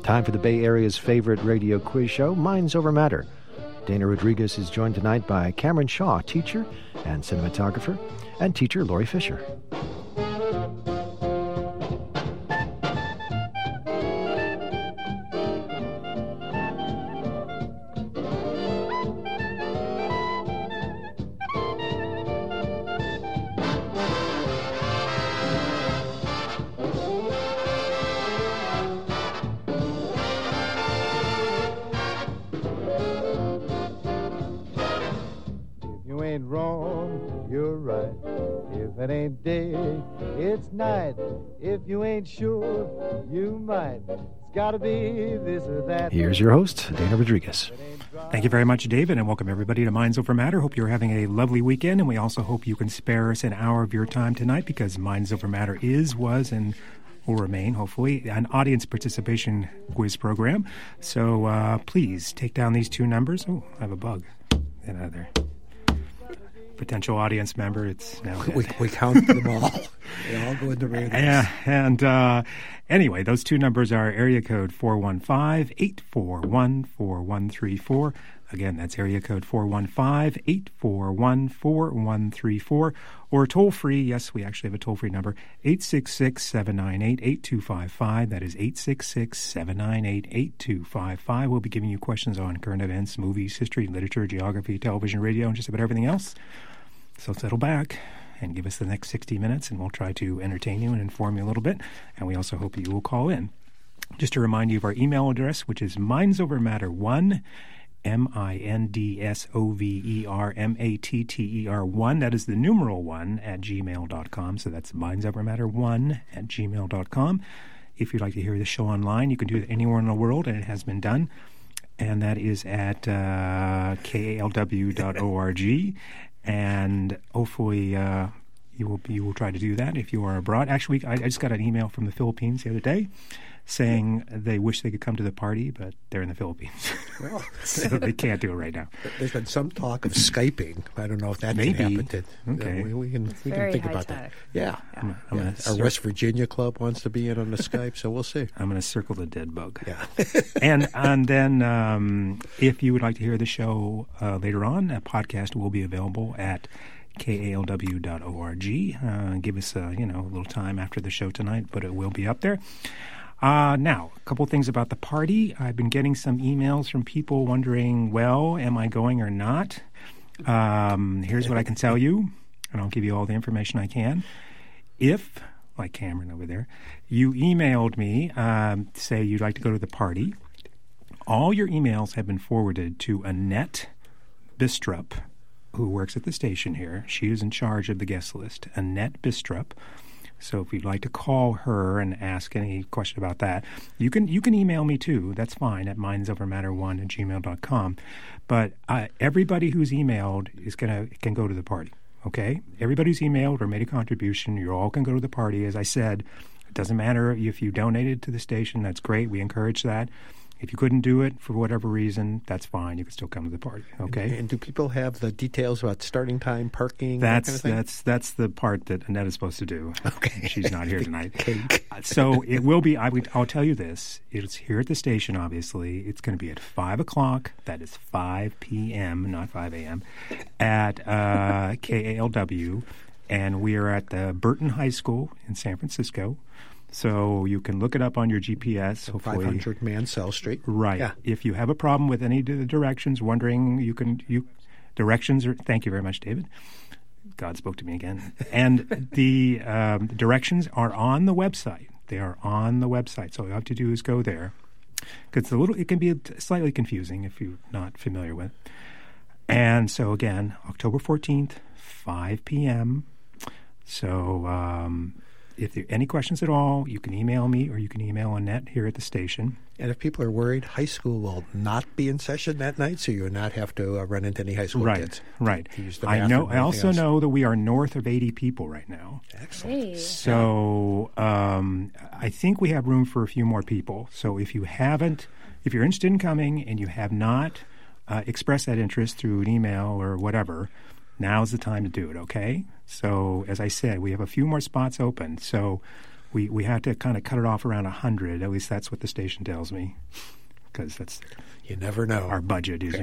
Time for the Bay Area's favorite radio quiz show, Minds Over Matter. Dana Rodriguez is joined tonight by Cameron Shaw, teacher and cinematographer, and teacher Lori Fisher. Sure, you might. It's gotta be this or that. Here's your host, Dana Rodriguez. Thank you very much, David, and welcome everybody to Minds Over Matter. Hope you're having a lovely weekend, and we also hope you can spare us an hour of your time tonight because Minds Over Matter was, and will remain, hopefully, an audience participation quiz program. So please take down these two numbers. Oh, I have a bug. Get out of there. Potential audience member, it's now we count them all. They all go into randoms. Yeah, and anyway, those two numbers are area code 415-841-4134. Again, that's area code 415-841-4134. Or toll-free, yes, we actually have a toll-free number, 866-798-8255. That is 866-798-8255. We'll be giving you questions on current events, movies, history, literature, geography, television, radio, and just about everything else. So settle back and give us the next 60 minutes, and we'll try to entertain you and inform you a little bit. And we also hope you will call in. Just to remind you of our email address, which is mindsovermatter1, mindsovermatter1, that is the numeral 1 at gmail.com. So that's mindsovermatter1 at gmail.com. If you'd like to hear the show online, you can do it anywhere in the world, and it has been done. And that is at kalw.org. And hopefully you will try to do that if you are abroad. Actually, I just got an email from the Philippines the other day saying they wish they could come to the party, but they're in the Philippines. Well, so they can't do it right now. There's been some talk of Skyping. I don't know if that can happen. Okay. We can think about that. Yeah. Our West Virginia club wants to be in on the Skype, so we'll see. I'm going to circle the dead bug. Yeah. and then if you would like to hear the show later on, a podcast will be available at kalw.org. Give us a little time after the show tonight, but it will be up there. Now, a couple things about the party. I've been getting some emails from people wondering, well, am I going or not? Here's what I can tell you, and I'll give you all the information I can. If, like Cameron over there, you emailed me, say you'd like to go to the party, all your emails have been forwarded to Annette Bistrup, who works at the station here. She is in charge of the guest list, Annette Bistrup. So if you'd like to call her and ask any question about that, you can email me too. That's fine at mindsovermatter1@gmail.com. But everybody who's emailed can go to the party. Okay? Everybody who's emailed or made a contribution, you all can go to the party. As I said, it doesn't matter if you donated to the station. That's great. We encourage that. If you couldn't do it for whatever reason, that's fine. You can still come to the party. Okay. And do people have the details about starting time, parking, that's that kind of thing? That's the part that Annette is supposed to do. Okay. She's not here tonight. Cake. So it will be. I'll tell you this. It's here at the station. Obviously, it's going to be at 5:00. That is 5 p.m., not 5 a.m. at KALW, and we are at the Burton High School in San Francisco. So you can look it up on your GPS. Hopefully, 500 Mansell Street. Right. Yeah. If you have a problem with any of the directions, wondering, directions are. Thank you very much, David. God spoke to me again. And the directions are on the website. They are on the website. So all you have to do is go there, because it can be slightly confusing if you're not familiar with it. And so again, October 14th, 5 p.m. So. If there are any questions at all, you can email me or you can email Annette here at the station. And if people are worried, high school will not be in session that night, so you will not have to run into any high school kids. Right. I also know that we are north of 80 people right now. Excellent. Hey. So I think we have room for a few more people. So if you're interested in coming and you have not expressed that interest through an email or whatever, now's the time to do it, okay? So, as I said, we have a few more spots open. So we had to kind of cut it off around 100. At least that's what the station tells me, because that's you never know. Our budget is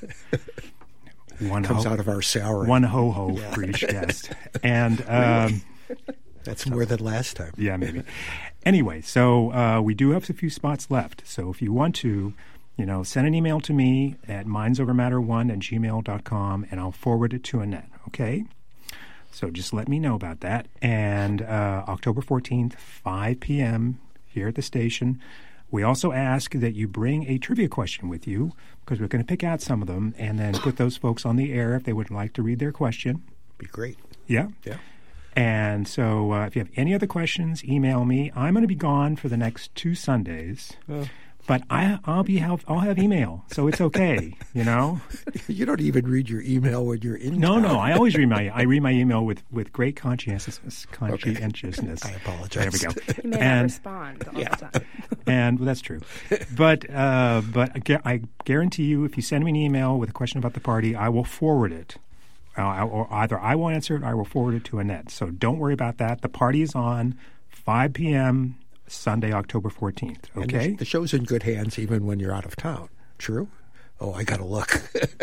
one comes out of our salary. One ho for each guest, and that's more than last time. Yeah, maybe. Anyway, so we do have a few spots left. So if you want to, send an email to me at mindsovermatter1@gmail.com, and I'll forward it to Annette. Okay. So just let me know about that. And October 14th, 5 p.m. here at the station. We also ask that you bring a trivia question with you, because we're going to pick out some of them and then put those folks on the air if they would like to read their question. Be great. Yeah? Yeah. And so if you have any other questions, email me. I'm going to be gone for the next 2 Sundays. But I'll have email, so it's okay, You don't even read your email when you're in No, town. no, I always read my email with great conscientiousness. Okay. I apologize. There we go. You may not respond all the time. And that's true. But I guarantee you, if you send me an email with a question about the party, I will forward it. Or either I will answer it or I will forward it to Annette. So don't worry about that. The party is on 5 p.m. Sunday, October 14th. Okay? And the show's in good hands even when you're out of town. True? Oh, I got to look.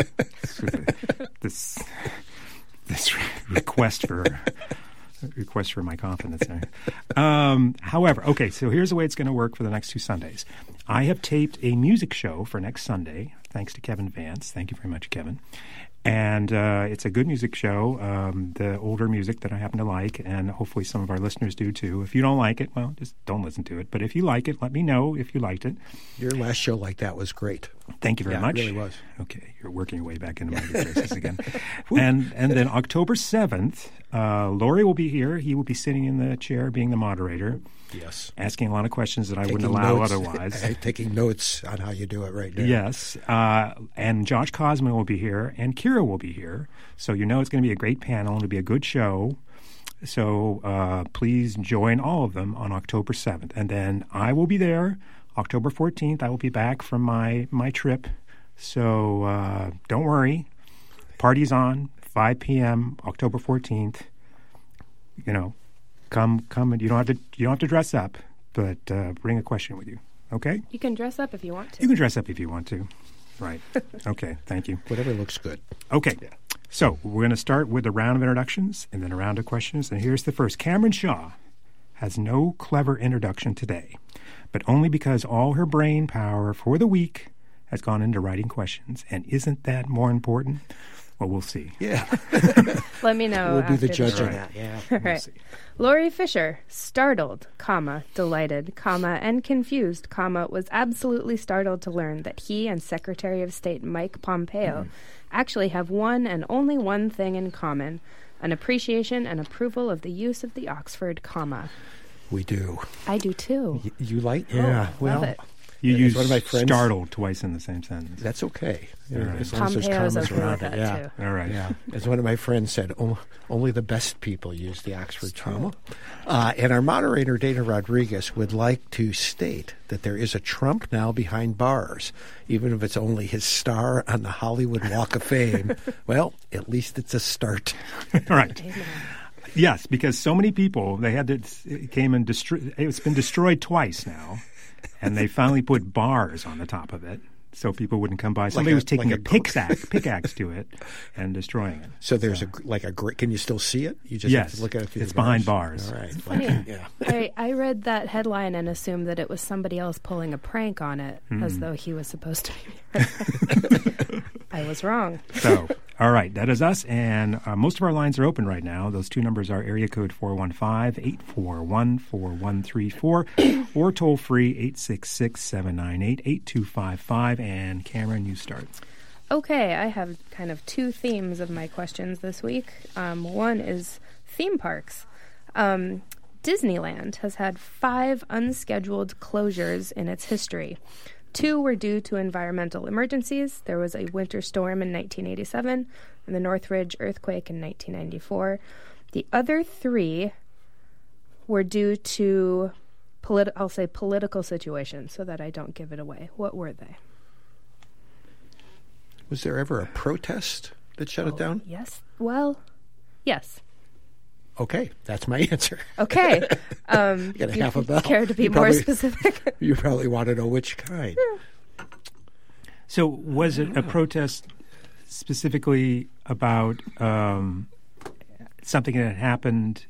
this request for my confidence there. However, okay, so here's the way it's going to work for the next 2 Sundays. I have taped a music show for next Sunday, thanks to Kevin Vance. Thank you very much, Kevin. And it's a good music show, the older music that I happen to like, and hopefully some of our listeners do too. If you don't like it, well, just don't listen to it. But if you like it, let me know if you liked it. Your last show like that was great. Thank you very much. It really was. Okay, you're working your way back into my good graces again. And then October 7th, Laurie will be here. He will be sitting in the chair being the moderator. Yes. Asking a lot of questions that I wouldn't allow otherwise. Taking notes on how you do it right now. Yes. And Josh Cosman will be here, and Kira will be here. So it's going to be a great panel. It'll be a good show. So please join all of them on October 7th. And then I will be there October 14th. I will be back from my trip. So don't worry. Party's on, 5 p.m., October 14th. Come, and you don't have to dress up, but bring a question with you. Okay? You can dress up if you want to. You can dress up if you want to. Right. Okay. Thank you. Whatever looks good. Okay. Yeah. So we're going to start with a round of introductions and then a round of questions. And here's the first. Cameron Shaw has no clever introduction today, but only because all her brain power for the week has gone into writing questions. And isn't that more important? Well, we'll see. Yeah. Let me know. We'll be the judge on that. Yeah. All right. See. Laurie Fisher, startled, delighted, and confused, was absolutely startled to learn that he and Secretary of State Mike Pompeo actually have one and only one thing in common, an appreciation and approval of the use of the Oxford comma. We do. I do too. You like? Yeah. Love it. You use one of my friends, startled twice in the same sentence. That's okay. Right. As long as there's commas around it. Yeah. Too. All right. Yeah. As one of my friends said, only the best people use the Oxford comma. And our moderator, Dana Rodriguez, would like to state that there is a Trump now behind bars, even if it's only his star on the Hollywood Walk of Fame. Well, at least it's a start. All right. Yes, because so many people, it came and it's been destroyed twice now. And they finally put bars on the top of it so people wouldn't come by. Somebody was taking a pickaxe to it and destroying it. So there's a great. Can you still see it? You just have to look at it through it's behind bars. All right. Funny. I read that headline and assumed that it was somebody else pulling a prank on it, as though he was supposed to be. I was wrong. So, all right, that is us, and most of our lines are open right now. Those two numbers are area code 415-841-4134 or toll-free 866-798-8255. And Cameron, you start. Okay, I have kind of 2 themes of my questions this week. One is theme parks. Disneyland has had 5 unscheduled closures in its history. 2 were due to environmental emergencies. There was a winter storm in 1987 and the Northridge earthquake in 1994. The other 3 were due to, political situations, so that I don't give it away. What were they? Was there ever a protest that shut it down? Yes. Well, yes. Okay, that's my answer. Okay. Got a half a bell. Care to be You more probably- specific? You probably want to know which kind. So was it a protest specifically about something that had happened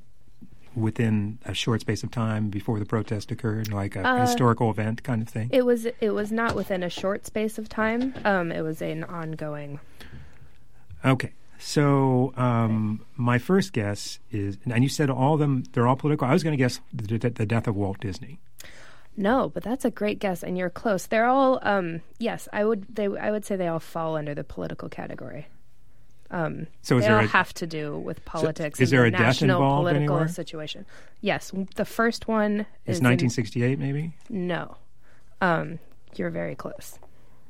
within a short space of time before the protest occurred, like a historical event kind of thing? It was not within a short space of time. It was an ongoing. Okay. So my first guess is, and you said all of them, they're all political. I was going to guess the death of Walt Disney. No, but that's a great guess, and you're close. They're all yes. I would say they all fall under the political category. So is they there all have to do with politics. is and there the a death national involved political anywhere? situation? Yes, the first one Is is 1968 maybe? No, you're very close.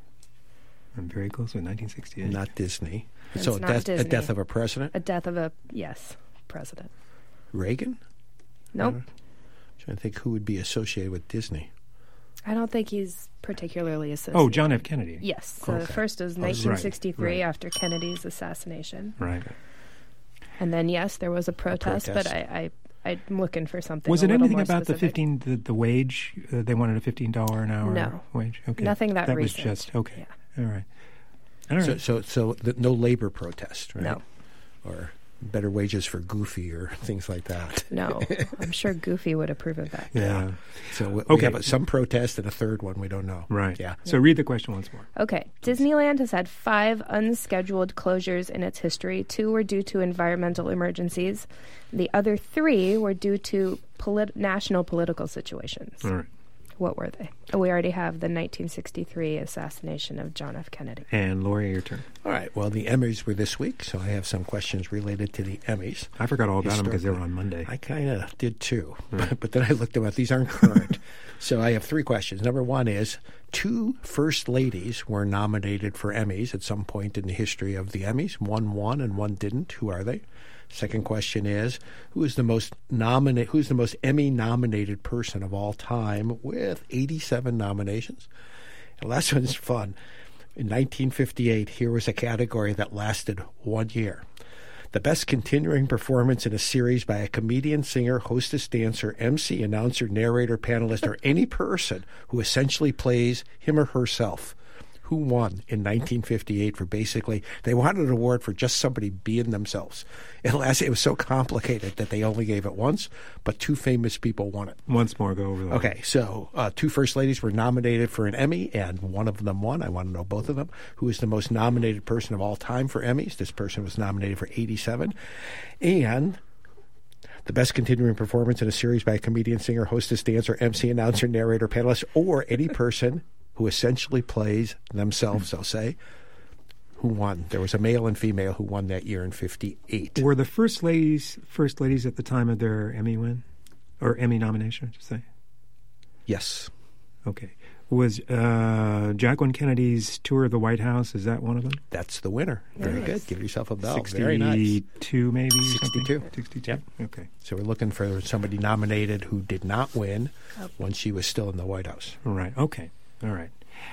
I'm very close with 1968. Not Disney. It's So not a Disney. death of a president? A death of a president. Reagan? Nope. Trying to think who would be associated with Disney. I don't think he's particularly associated. Oh, John F. Kennedy. Yes. So Okay. the first is right, 1963 right. after Kennedy's assassination. Right. And then, yes, there was a protest, but protest. I'm looking for something Was a it little anything more about specific. the wage? They wanted a $15 an hour No. wage? Okay. Nothing that was recent. just, okay. Yeah. All right. All right. So no labor protest, right? No. Or better wages for Goofy or things like that. No. I'm sure Goofy would approve of that. yeah. So we Okay. have some protest and a third one we don't know. Right. Yeah. So read the question once more. Okay. Disneyland has had 5 unscheduled closures in its history. 2 were due to environmental emergencies. The other 3 were due to national political situations. All right. What were they? We already have the 1963 assassination of John F. Kennedy. And Lori, your turn. All right. Well, the Emmys were this week, so I have some questions related to the Emmys. I forgot all about them because they were on Monday. I kind of did too, but then I looked them up. These aren't current. So I have 3 questions. Number 1 is 2 first ladies were nominated for Emmys at some point in the history of the Emmys. One won and one didn't. Who are they? Second question is, who's the most Emmy-nominated person of all time with 87 nominations? And the last one's fun. In 1958, here was a category that lasted 1 year. The best continuing performance in a series by a comedian, singer, hostess, dancer, MC, announcer, narrator, panelist, or any person who essentially plays him or herself. Who won in 1958 for basically, they wanted an award for just somebody being themselves. It was so complicated that they only gave it once, but 2 famous people won it. Once more, go over that. Okay, so 2 first ladies were nominated for an Emmy, and one of them won. I want to know both of them. Who is the most nominated person of all time for Emmys? This person was nominated for 87. And the best continuing performance in a series by a comedian, singer, hostess, dancer, MC, announcer, narrator, panelist, or any person who essentially plays themselves, I'll say. Who won? There was a male and female who won that year in 58. Were the first ladies at the time of their Emmy win? Or Emmy nomination, I should say? Yes. Okay. Was Jacqueline Kennedy's tour of the White House, is that one of them? That's the winner. Very Nice. good. Give yourself a bell. 62 Very nice. maybe? 62. 62. Yep. Okay. So we're looking for somebody nominated who did not win when she was still in the White House. All right. Okay. All right.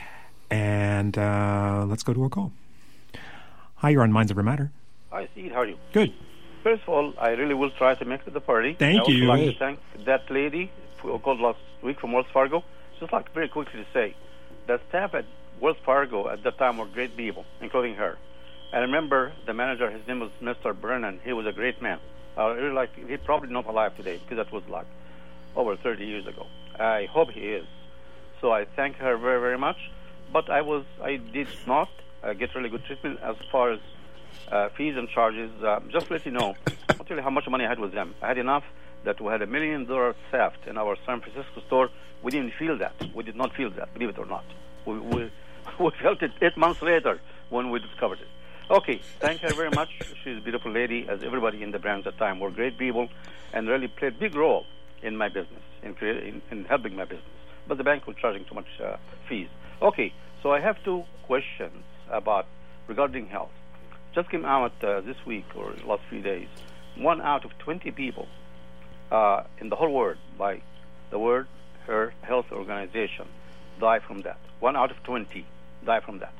And let's go to a call. Hi, you're on Minds Over Matter. Hi, Steve. How are you? Good. First of all, I really will try to make it to the party. Thank you. I would like to thank that lady who called last week from Wells Fargo. Just like very quickly to say, the staff at Wells Fargo at that time were great people, including her. I remember the manager, his name was Mr. Brennan. He was a great man. I really like. He's probably not alive today because that was like over 30 years ago. I hope he is. So I thank her very, very much. But I did not get really good treatment as far as fees and charges. Just to let you know, I'll tell you how much money I had with them. I had enough that we had $1 million theft in our San Francisco store. We didn't feel that. We did not feel that, believe it or not. We felt it 8 months later when we discovered it. Okay, thank her very much. She's a beautiful lady, as everybody in the branch at the time were great people and really played a big role in my business, in helping my business. But the bank was charging too much fees. Okay, so I have 2 questions regarding health. Just came out this week or last few days. 1 out of 20 people in the whole world by the World Health Organization die from that. 1 out of 20 die from that.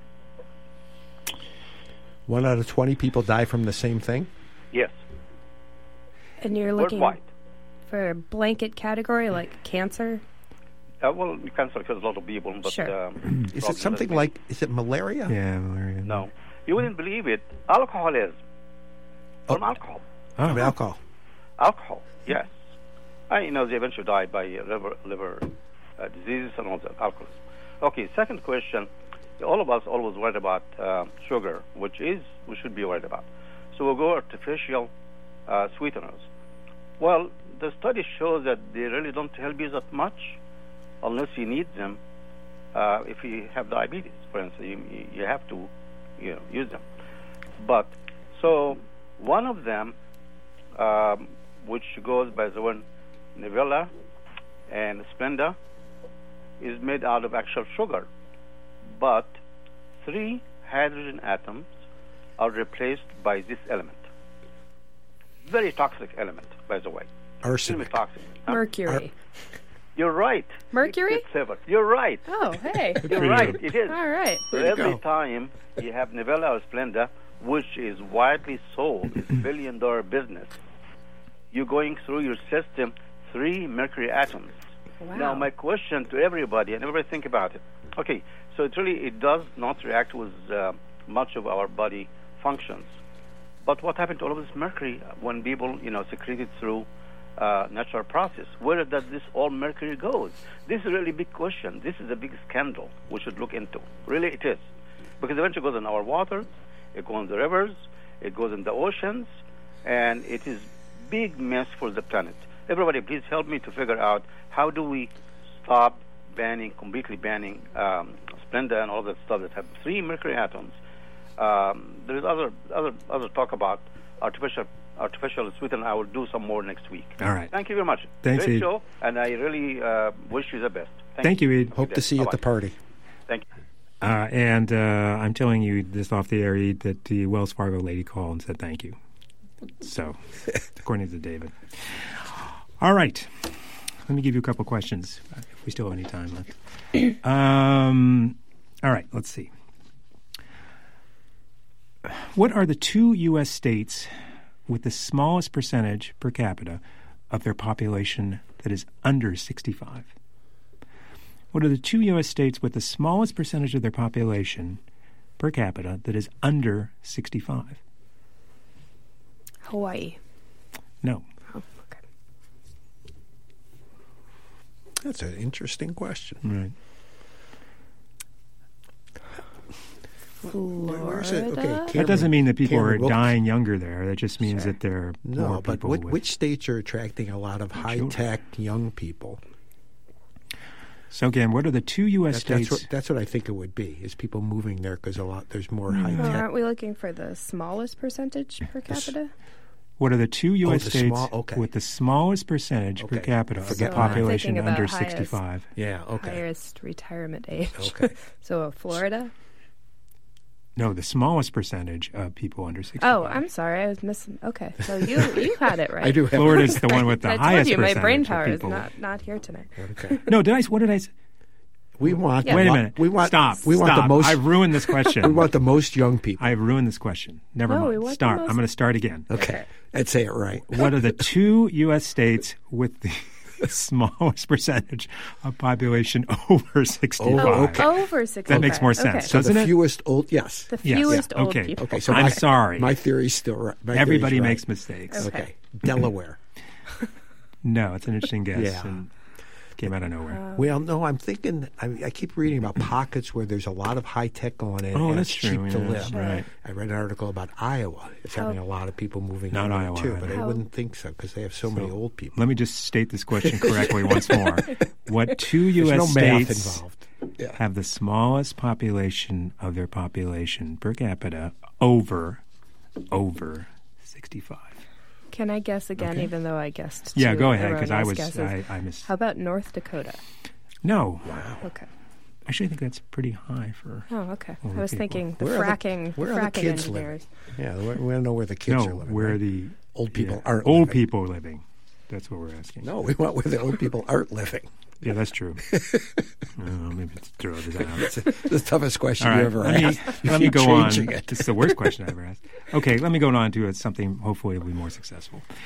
1 out of 20 people die from the same thing? Yes. And you're looking worldwide. for a blanket category like cancer? Well, cancer kills a lot of people, but Sure. Is probably it something doesn't- like, is it malaria? Yeah, malaria. No, you wouldn't believe it. Alcoholism from alcohol. From alcohol. Alcohol, yes. They eventually died by liver diseases and all that, alcoholism. Okay, second question. All of us always worried about sugar, which we should be worried about. So we'll go artificial sweeteners. Well, the study shows that they really don't help you that much unless you need them. If you have diabetes, for instance, you have to use them. But so one of them, which goes by the one Nivella and Splenda, is made out of actual sugar, but 3 hydrogen atoms are replaced by this element. Very toxic element, by the way. Arsenic. Extremely toxic. Huh? Mercury. You're right. Mercury? It's clever. You're right. Oh, hey. You're right. It is. All right. So Way to every go. time you have Nivella or Splenda, which is widely sold, it's $1 billion business, you're going through your system 3 mercury atoms. Wow. Now, my question to everybody, and everybody think about it. Okay, so it does not react with much of our body functions. But what happened to all of this mercury when people, secrete it through natural process? Where does this all mercury goes? This is a really big question. This is a big scandal we should look into. Really, it is. Because eventually it goes in our waters, it goes in the rivers, it goes in the oceans, and it is big mess for the planet. Everybody, please help me to figure out how do we stop completely banning Splenda and all that stuff that have 3 mercury atoms. There is other talk about artificial sweetener. I will do some more next week. All right. Thank you very much. Thanks, Great Ed. show, and I really wish you the best. Thank you, Ed. Hope to see you at the party. Thank you. And I'm telling you this off the air, Ed, that the Wells Fargo lady called and said thank you. So, according to David. All right. Let me give you a couple questions, if we still have any time left. All right, let's see. What are the 2 U.S. states with the smallest percentage per capita of their population that is under 65? What are the 2 U.S. states with the smallest percentage of their population per capita that is under 65? Hawaii. No. Oh, okay. That's an interesting question. Right. Where's it? Okay, Florida? That doesn't mean that people Cameron, are we'll- dying younger there. That just means Sure. that there are No, more but people with... which states are attracting a lot of high-tech young people? So again, what are the 2 U.S. states? That's what I think it would be, is people moving there because there's more Well, high-tech. aren't we looking for the smallest percentage per capita? What are the 2 U.S. the states small- okay. with the smallest percentage per Okay. capita of the Forget So I'm population thinking about under highest. 65? Yeah, okay. Highest retirement age. Okay. So Florida? No, the smallest percentage of people under 65. Oh, I'm sorry. I was missing. Okay. So you had it right. I do have Florida's the one with the I told highest you my percentage brain of power is people. not here tonight. Okay. No, what did I say? We want. Yeah. Wait a minute. We want. Stop. We want Stop. the most. I've ruined this question. We want the most young people. I've ruined this question. Never No, we mind. want the Start. most- I'm going to start again. Okay. Let's say it right. What are the 2 U.S. states with the smallest percentage of population over 65? Oh, okay. Over 60. That makes more sense. Okay. So Doesn't the it? fewest old. Yes. The Yes. fewest Yeah. old Okay. people. Okay. So I'm sorry. My theory's still right. My Everybody theory's right. makes mistakes. Okay. Okay. Delaware. No, it's an interesting guess. Yeah. And came out of nowhere. Well, no, I'm thinking. I keep reading about pockets where there's a lot of high tech going in. Oh, and that's it's cheap true, to yeah. live. Right. I read an article about Iowa. It's having a lot of people moving Not in Iowa, too, but I How- wouldn't think so because they have so many old people. Let me just state this question correctly once more. What 2 There's U.S. no math states involved. Yeah. have the smallest population of their population per capita over 65? Can I guess again, Okay. even though I guessed Yeah, two go ahead, because erroneous guesses? I missed. How about North Dakota? No, Okay. actually, I think that's pretty high for. Oh, okay. Older I was people. thinking the Where are the- fracking, where are the fracking kids engineers. Yeah, we want to know where the kids are No, living. where right? the old people yeah, aren't old living. people living. That's what we're asking. No, we want where the old people aren't living. Yeah, that's true. Maybe it's throw this out. It's the toughest question All right, you ever let me, asked. let me You're go on. changing it. This is the worst question I ever asked. Okay, let me go on to something hopefully will be more successful.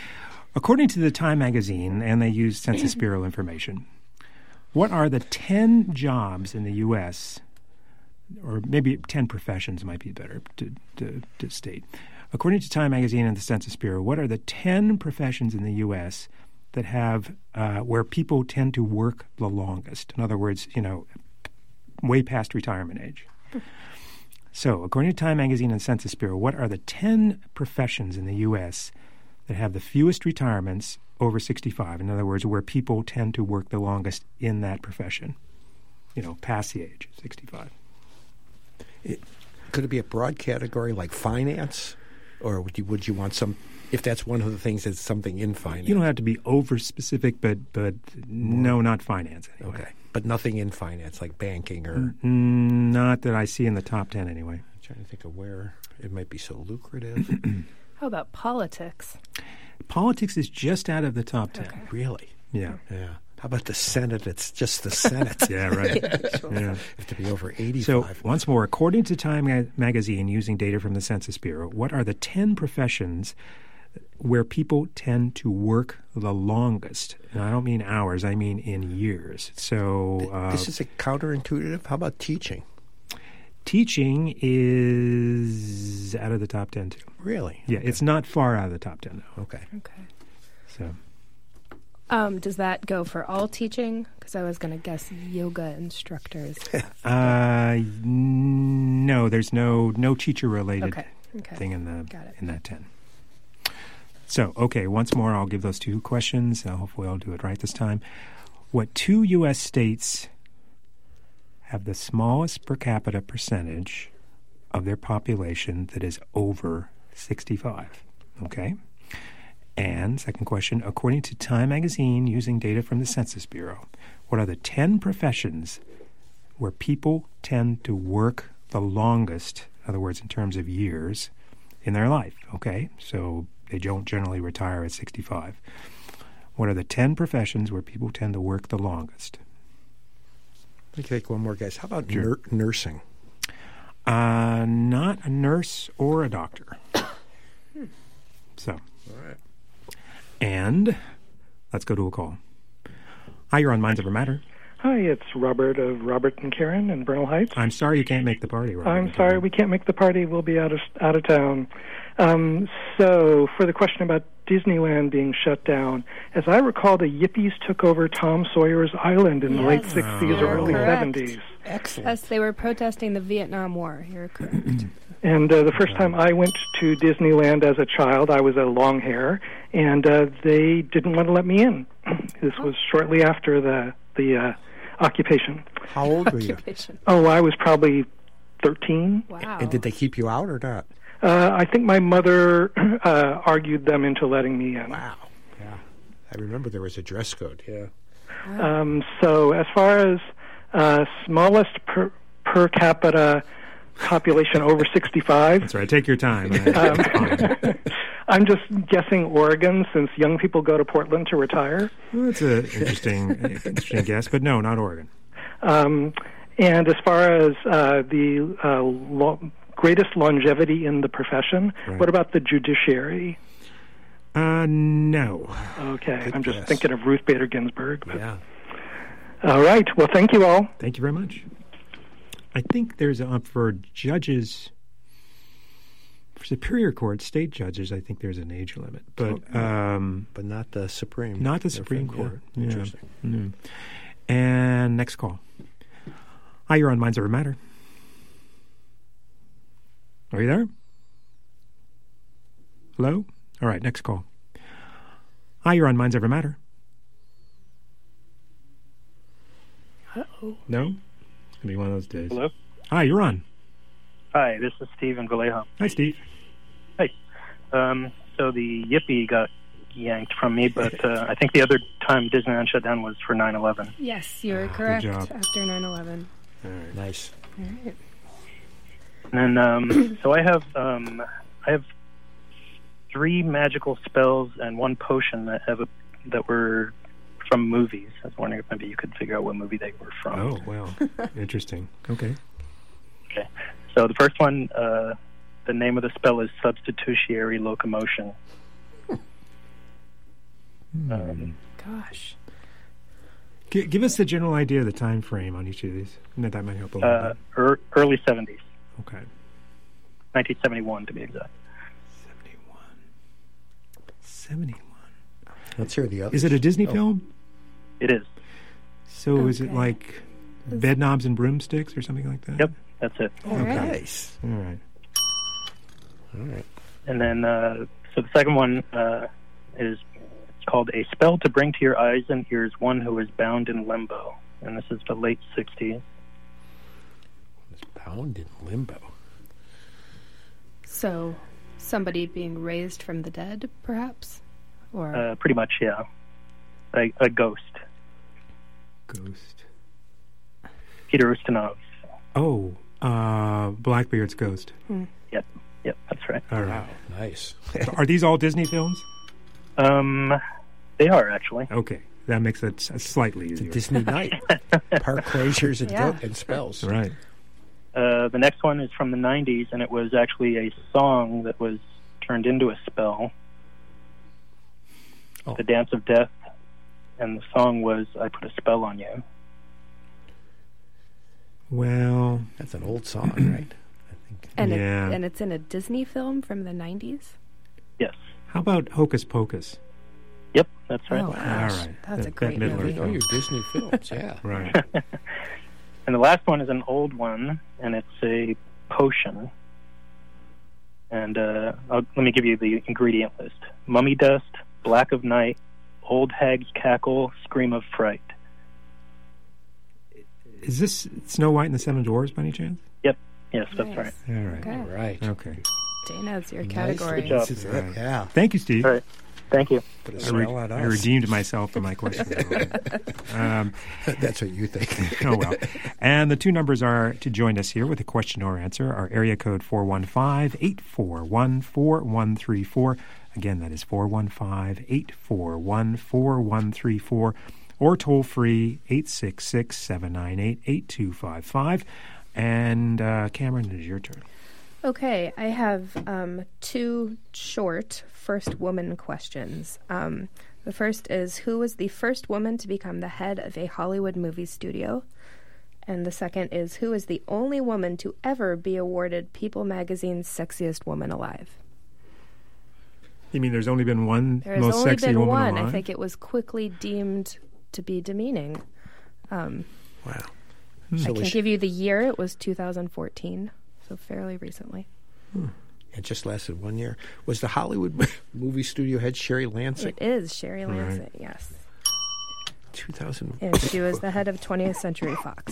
According to the Time magazine, and they use Census Bureau information, what are the 10 jobs in the U.S., or maybe 10 professions might be better to state. According to Time magazine and the Census Bureau, what are the 10 professions in the U.S. that have where people tend to work the longest? In other words, way past retirement age. So, according to Time magazine and Census Bureau, what are the 10 professions in the U.S. that have the fewest retirements over 65? In other words, where people tend to work the longest in that profession, past the age of 65. Could it be a broad category like finance? Or would you want some, if that's one of the things, that's something in finance? You don't have to be over-specific, but no, not finance anyway. Okay. But nothing in finance, like banking or... Not that I see in the top 10 anyway. I'm trying to think of where it might be so lucrative. How about politics? Politics is just out of the top 10. Okay. Really? Yeah. Yeah. How about the Senate? It's just the Senate. Yeah, right. Sure. Yeah. Have to be over 85. So, once more, according to Time magazine, using data from the Census Bureau, what are the 10 professions where people tend to work the longest? And I don't mean hours, I mean in years. So this is a counterintuitive. How about teaching? Teaching is out of the top 10, too. Really? Yeah, it's not far out of the top 10, though. Okay. So... does that go for all teaching? Because I was going to guess yoga instructors. No, there's no teacher-related Okay. thing in Got it. in that 10. So, okay, once more, I'll give those two questions. Hopefully I'll do it right this time. What 2 U.S. states have the smallest per capita percentage of their population that is over 65? Okay? And second question, according to Time magazine, using data from the Census Bureau, what are the 10 professions where people tend to work the longest, in other words, in terms of years, in their life? Okay, so they don't generally retire at 65. What are the 10 professions where people tend to work the longest? Let me take one more guess. How about Sure. Nursing? Not a nurse or a doctor. So. All right. And let's go to a call. Hi, you're on Minds Over Matter. Hi, it's Robert of Robert and Karen in Bernal Heights. I'm sorry you can't make the party, Robert. I'm sorry we can't make the party. We'll be out of town. So for the question about Disneyland being shut down, as I recall, the Yippies took over Tom Sawyer's Island in the late 60s or early correct. 70s. Excellent. Yes, they were protesting the Vietnam War. You're correct. And the first time I went to Disneyland as a child, I was a long hair, and they didn't want to let me in. This was shortly after the occupation. How old were you? Occupation. Oh, I was probably 13. Wow. And did they keep you out or not? I think my mother argued them into letting me in. Wow. Yeah. I remember there was a dress code. Yeah. So as far as smallest per capita population over 65, That's right. Take your time. It's fine. I'm just guessing Oregon, since young people go to Portland to retire. Well, that's an interesting guess, but no, not Oregon. And as far as the greatest longevity in the profession, Right. what about the judiciary? No. Okay, Good I'm just guess. thinking of Ruth Bader Ginsburg. But, Yeah. all right, well, thank you all. Thank you very much. I think there's for judges, for Superior Court, state judges, I think there's an age limit, but But not the Supreme. not the Supreme Court. Yeah. Yeah. Interesting. Mm. And next call. Hi, you're on Minds Over Matter. Are you there? Hello? All right, next call. Hi, you're on Minds Over Matter. Uh-oh. No? It's going to be one of those days. Hello? Hi, you're on. Hi, this is Steve in Vallejo. Hi, Steve. Hey. So the Yippee got yanked from me, but I think the other time Disneyland shut down was for 9/11. Yes, you're Good correct. job. After 9/11. All right. Nice. All right. And then, so I have 3 magical spells and 1 potion that were from movies. I was wondering if maybe you could figure out what movie they were from. Oh, well. Interesting. Okay. Okay. So the first one, the name of the spell is Substitutionary Locomotion. Gosh. Give us a general idea of the time frame on each of these. No, that might help a little bit. Early 70s. Okay. 1971 to be exact. 71. Let's hear the other. Is it a Disney film? It is. So is it Okay. like Bed Knobs and Broomsticks or something like that? Yep, that's it. All right. Nice. All right. All right. And then, so the second one is it's called A Spell to Bring to Your Eyes and Ears One Who Is Bound in Limbo. And this is the late 60s. It's bound in limbo. So, somebody being raised from the dead, perhaps? Or Pretty much, yeah. A ghost. Ghost. Peter Ustinov. Oh, Blackbeard's Ghost. Yep, that's right. All right. Nice. So are these all Disney films? They are, actually. Okay. That makes it slightly easier. Disney night. Park closures and, Yeah. and spells. Right. The next one is from the 90s, and it was actually a song that was turned into a spell. Oh. The Dance of Death, and the song was I Put a Spell on You. Well, That's an old song, right? I think. and Yeah. and it's in a Disney film from the 90s? Yes. how about Hocus Pocus? Yep, that's right. Oh, gosh. right. That's a That great Midler movie. Oh, your Disney films, yeah. Right. And the last one is an old one, and it's a potion. And let me give you the ingredient list. Mummy dust, black of night, old hag's cackle, scream of fright. Is this Snow White and the Seven Dwarfs by any chance? Yep, yes, that's Nice. right. All right. Okay. All right. Okay. Dana, it's your Nice. category. Good job. This is it. Yeah. Thank you, Steve. All right, thank you. Put a I, spell on I us. redeemed myself for my question. That's what you think. Oh, well. And the two numbers are to join us here with a question or answer are area code 415-841-4134. Again, that is 415-841-4134. Or toll free 866-798-8255. And Cameron, it is your turn. Okay, I have two short first woman questions. The first is, who was the first woman to become the head of a Hollywood movie studio? And the second is, who is the only woman to ever be awarded People Magazine's Sexiest Woman Alive? You mean there's only been one There has most only sexy been woman one. alive? I think it was quickly deemed to be demeaning. Wow. I So can was give you the year. It was 2014, so fairly recently. it just lasted 1 year. Was the Hollywood movie studio head Sherry Lansing? It is Sherry Lansing, yes. 2000. And she was the head of 20th Century Fox.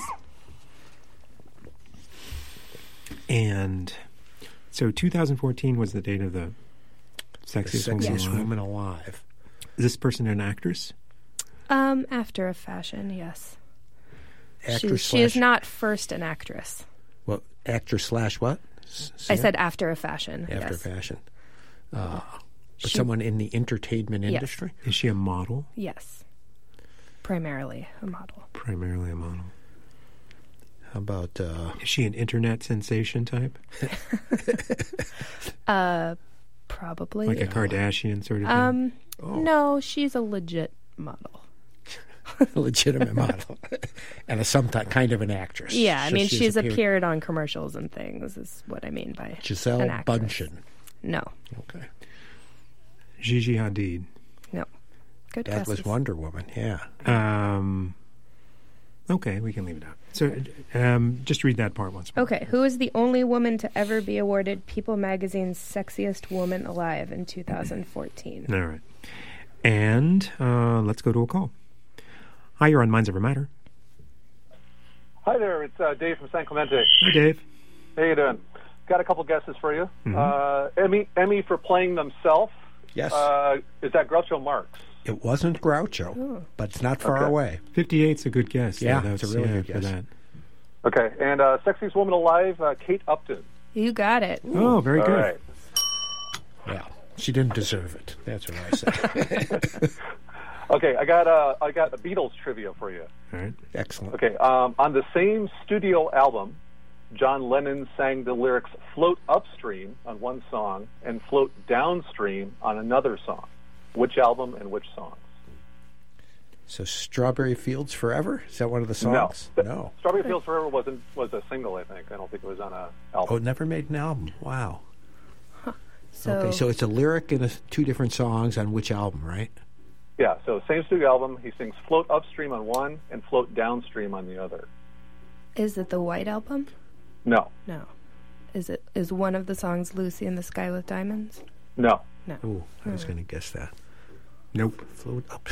And so 2014 was the date of the The sexiest woman sexiest alive. woman alive. Is this person an actress? After a fashion, yes. Actress She is slash- not first an actress. Well, actor slash what? I said after a fashion. after yes. fashion. But She- someone in the entertainment Yes. industry? Is she a model? Yes. Primarily a model. Primarily a model. How about Is she an internet sensation type? Probably. Like a Kardashian sort of thing? No, she's a legit model. a legitimate model and a some kind of an actress? Yeah, I So mean, she's she's appeared on commercials and things, is what I mean by Giselle an actress. Bundchen. No, Okay. Gigi Hadid. no. Good That was guesses. Wonder Woman, yeah. Okay, we can leave it out. So just read that part once more. Okay, who is the only woman to ever be awarded People Magazine's Sexiest Woman Alive in 2014? All right. And let's go to a call. Hi, you're on Minds Over Matter. Hi there, it's Dave from San Clemente. Hi, Dave. How you doing? Got a couple guesses for you. Emmy for playing themselves. Yes. Is that Groucho Marx? It wasn't Groucho, but it's not far Okay. away. 58's a good guess. Yeah, that's, it's a really good for guess. that. Okay, and Sexiest Woman Alive, Kate Upton. You got it. Oh, very All good. right. Yeah. She didn't deserve it. That's what I said. Okay, I got a Beatles trivia for you. All right. Excellent. Okay, on the same studio album, John Lennon sang the lyrics "Float Upstream" on one song and "Float Downstream" on another song. Which album and which songs? So Strawberry Fields Forever? Is that one of the songs? No. Strawberry Fields Forever was a single, I think. I don't think it was on a album. Oh, it never made an album. Wow. So, Okay, so it's a lyric in two different songs on which album, right? Yeah, so same studio album. He sings Float Upstream on one and Float Downstream on the other. is it the White Album? No. No. Is one of the songs Lucy in the Sky with Diamonds? No. No. Oh, I was going to guess that. Nope. Float up.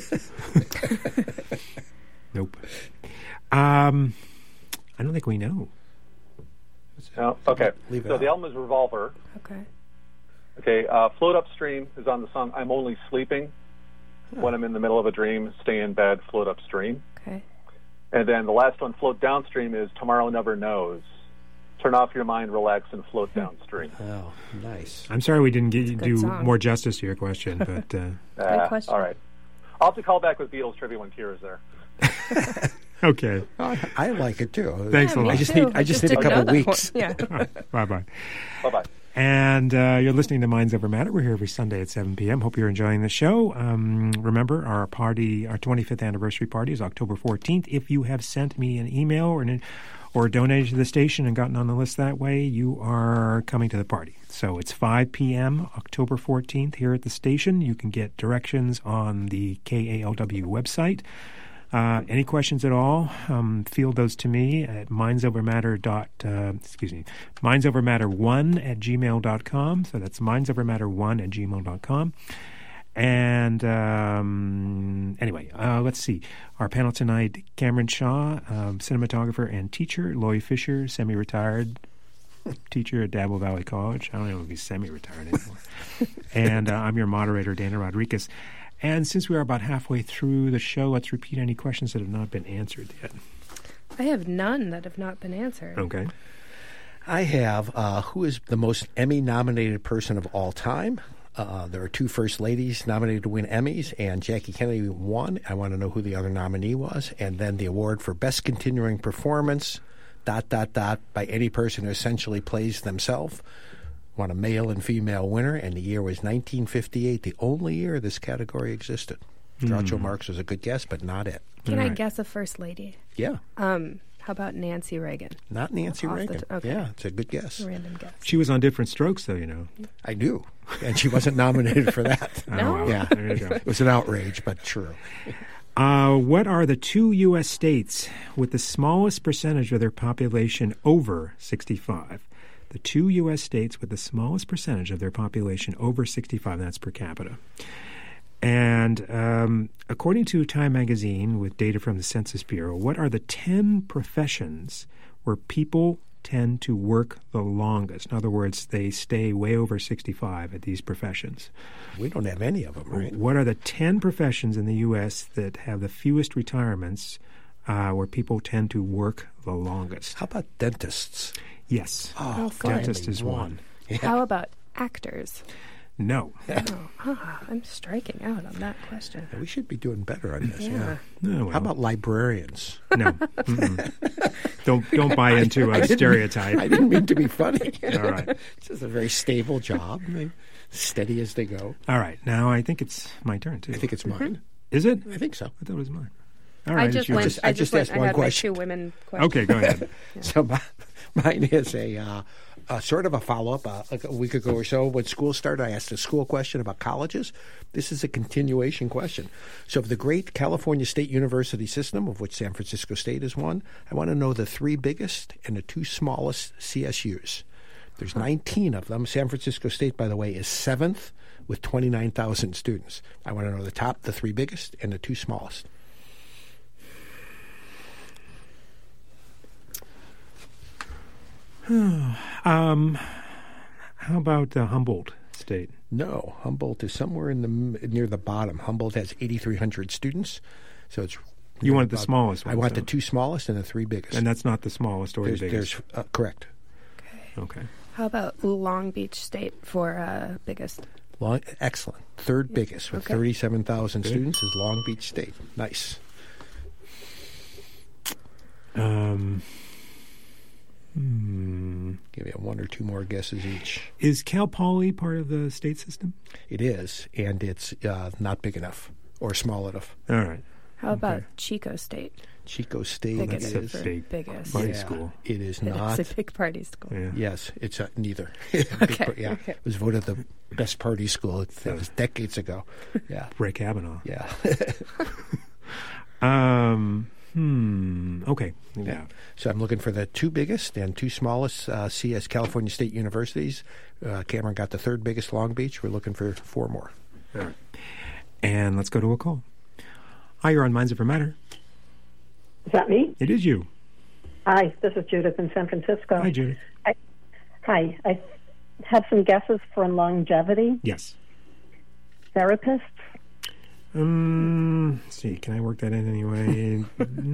Nope. I don't think we know. No? Okay. Leave it So the out. album is Revolver. Okay. Okay, Float Upstream is on the song I'm Only Sleeping. When I'm in the middle of a dream, stay in bed, float upstream. Okay. And then the last one, Float Downstream, is Tomorrow Never Knows. Turn off your mind, relax, and float downstream. Oh, nice. I'm sorry we didn't good do song. more justice to your question, but Good question. All right. I'll have to call back with Beatles trivia when Kira's there. okay. I like it too. Thanks a me lot. I just need a didn't couple know that weeks. one. Yeah. Bye-bye. Bye-bye. And you're listening to Minds Over Matter. We're here every Sunday at 7 p.m. Hope you're enjoying the show. Remember, our 25th anniversary party is October 14th. If you have sent me an email or donated to the station and gotten on the list that way, you are coming to the party. So it's 5 p.m. October 14th here at the station. You can get directions on the KALW website. Any questions at all, field those to me at mindsovermatter1@gmail.com. So that's mindsovermatter1@gmail.com. And anyway, let's see. Our panel tonight, Cameron Shaw, cinematographer and teacher, Loy Fisher, semi-retired teacher at Dabble Valley College. I don't know if he's semi-retired anymore. And I'm your moderator, Dana Rodriguez. And since we are about halfway through the show, let's repeat any questions that have not been answered yet. I have none that have not been answered. Okay. I have who is the most Emmy-nominated person of all time? There are two First Ladies nominated to win Emmys, and Jackie Kennedy won. I want to know who the other nominee was. And then the award for Best Continuing Performance, ... by any person who essentially plays themselves. Won a male and female winner, and the year was 1958, the only year this category existed. Groucho Marx was a good guess, but not it. Can I right. guess a First Lady? Yeah, How about Nancy Reagan? not Nancy Off the Reagan. okay. Yeah, it's a good guess. Random guess. She was on Different Strokes, though, you know. I knew, and she wasn't nominated for that. No? well, Yeah, there you go. it was an outrage, but true. What are the two U.S. states with the smallest percentage of their population over 65? The two U.S. states with the smallest percentage of their population over 65, that's per capita. And according to Time Magazine, with data from the Census Bureau, what are the 10 professions where people tend to work the longest? In other words, they stay way over 65 at these professions. We don't have any of them, right? What are the 10 professions in the U.S. that have the fewest retirements where people tend to work the longest? How about dentists? Yes. Oh, fun. Dentist is one. Yeah. How about actors? No. I'm striking out on that question. We should be doing better on this. Yeah. No, well, How about librarians? no. Mm-mm. Don't buy into a stereotype. I didn't mean to be funny. All right. This is a very stable job. Steady as they go. All right. Now I think it's my turn too. I think it's mine. Is it? I think so. I thought it was mine. All I right. just it's yours. went. I I just just went. asked I one had question. my two women question. Okay, go ahead. So mine is a sort of a follow-up. Like a week ago or so when school started, I asked a school question about colleges. This is a continuation question. So of the great California State University system, of which San Francisco State is one, I want to know the three biggest and the two smallest CSUs. There's 19 of them. San Francisco State, by the way, is 7th with 29,000 students. I want to know the three biggest and the two smallest. How about Humboldt State? No, Humboldt is somewhere in the near the bottom. Humboldt has 8,300 students, so it's. You want the smallest one? I want so. the two smallest and the three biggest. And that's not the smallest or the biggest? Correct. Okay. How about Long Beach State for biggest? Excellent. Third biggest with 37,000 students is Long Beach State. Nice. Give you one or two more guesses each. Is Cal Poly part of the state system? It is, and it's not big enough or small enough. All right. How about Chico State? Chico State Biggest is for big biggest. party school. It is not. It's a big party school. Yeah. Yes, it's neither. Okay. Yeah, Okay. it was voted the best party school. That was decades ago. Yeah, Ray Kavanaugh. yeah, Okay. yeah. So I'm looking for the two biggest and two smallest CS California State Universities. Cameron got the third biggest, Long Beach. We're looking for 4 more. All right. And let's go to a call. Hi, you're on Minds Over Matter. Is that me? It is you. Hi, this is Judith in San Francisco. Hi, Judith. Hi, I have some guesses for longevity. Yes. Therapists? Let's see, can I work that in anyway?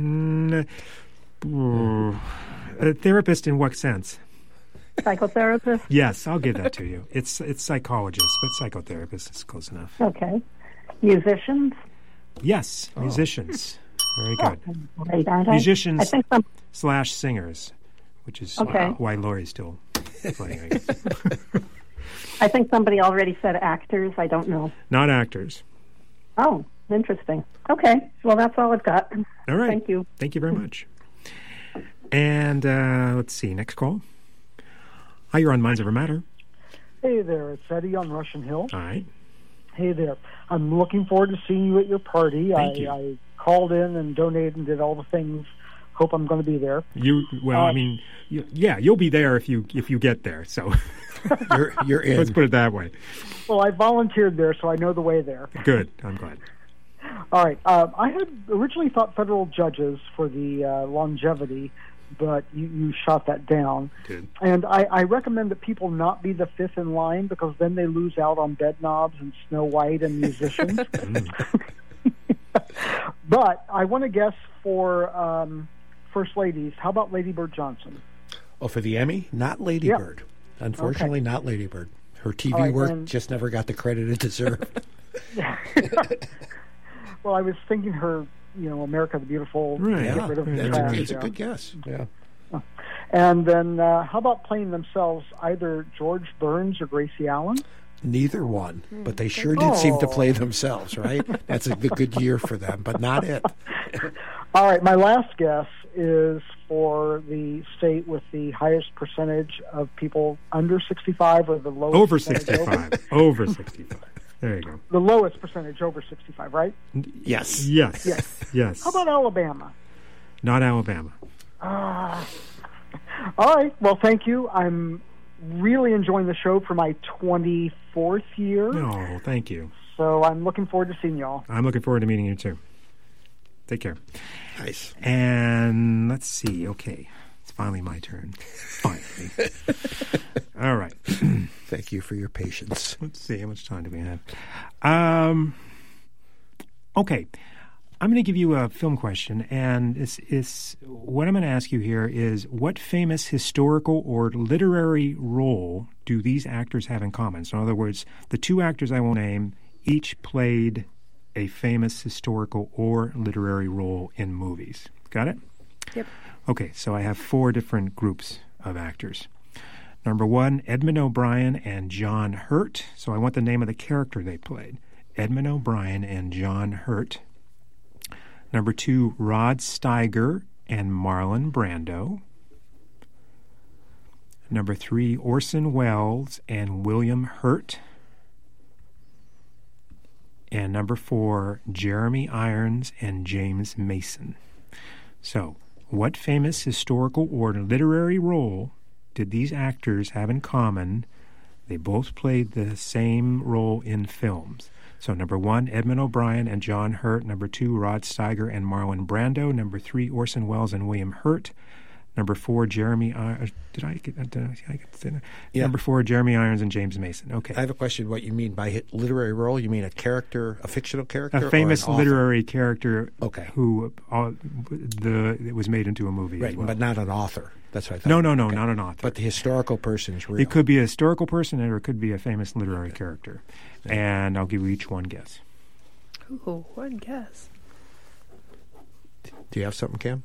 A therapist in what sense? Psychotherapist? Yes, I'll give that to you. It's psychologist, but psychotherapist is close enough. Okay. Musicians? Yes, musicians. Very good. Great, aren't I? Musicians I think some, / singers, which is Okay. why Lori's still playing, I guess. I think somebody already said actors. I don't know. Not actors. Oh, interesting. Okay. Well, that's all I've got. All right. Thank you. Thank you very much. And let's see, next call. Hi, you're on Minds Over Matter. Hey there, it's Eddie on Russian Hill. All right. Hey there. I'm looking forward to seeing you at your party. Thank you. I called in and donated and did all the things. Hope I'm going to be there. I mean, you'll be there if you get there. So You're in. let's put it that way. Well, I volunteered there, so I know the way there. Good. I'm glad. All right. I had originally thought federal judges for the longevity, but you shot that down. Good. And I recommend that people not be the fifth in line because then they lose out on bed knobs and Snow White and musicians. But I want to guess for First Ladies. How about Lady Bird Johnson? Oh, for the Emmy? Not Lady Yep. Bird. Unfortunately, not Lady Bird. Her TV All right, work then- just never got the credit it deserved. Well, I was thinking her, America the Beautiful. Right. Get Yeah, rid of the that's trash, it's a yeah. good guess. Yeah. And then how about playing themselves, either George Burns or Gracie Allen? Neither one, but they sure did seem to play themselves, right? That's a good year for them, but not it. All right, my last guess is for the state with the highest percentage of people under 65 or the lowest Over percentage 65. Over 65. There you go. the lowest percentage over 65, right? Yes. Yes. Yes. Yes. How about Alabama? Not Alabama. All right, well, thank you. I'm really enjoying the show for my 24th year, No, thank you. so I'm looking forward to seeing y'all. I'm looking forward to meeting you too. Take care. Nice. And let's see. Okay. It's finally my turn. Finally. All right. Thank you for your patience. Let's see. How much time do we have? Okay. I'm going to give you a film question, and it's what I'm going to ask you here is, what famous historical or literary role do these actors have in common? So in other words, the two actors I will name each played a famous historical or literary role in movies. Got it? Yep. Okay, so I have 4 different groups of actors. Number 1, Edmund O'Brien and John Hurt. So I want the name of the character they played. Edmund O'Brien and John Hurt. Number 2, Rod Steiger and Marlon Brando. Number 3, Orson Welles and William Hurt. And number 4, Jeremy Irons and James Mason. So, what famous historical or literary role did these actors have in common? They both played the same role in films. So number 1, Edmund O'Brien and John Hurt. Number 2, Rod Steiger and Marlon Brando. Number 3, Orson Welles and William Hurt. Number 4, Jeremy Irons. Did I get that? Yeah. Number 4, Jeremy Irons and James Mason. Okay. I have a question. What you mean by literary role? You mean a character, a fictional character? A famous or an author? literary character Okay. who it was made into a movie Right, as well. but not an author. That's what I thought. No, Okay. not an author. But the historical person is real. It could be a historical person or it could be a famous literary character. And I'll give you each one guess. Ooh, one guess. Do you have something, Cam?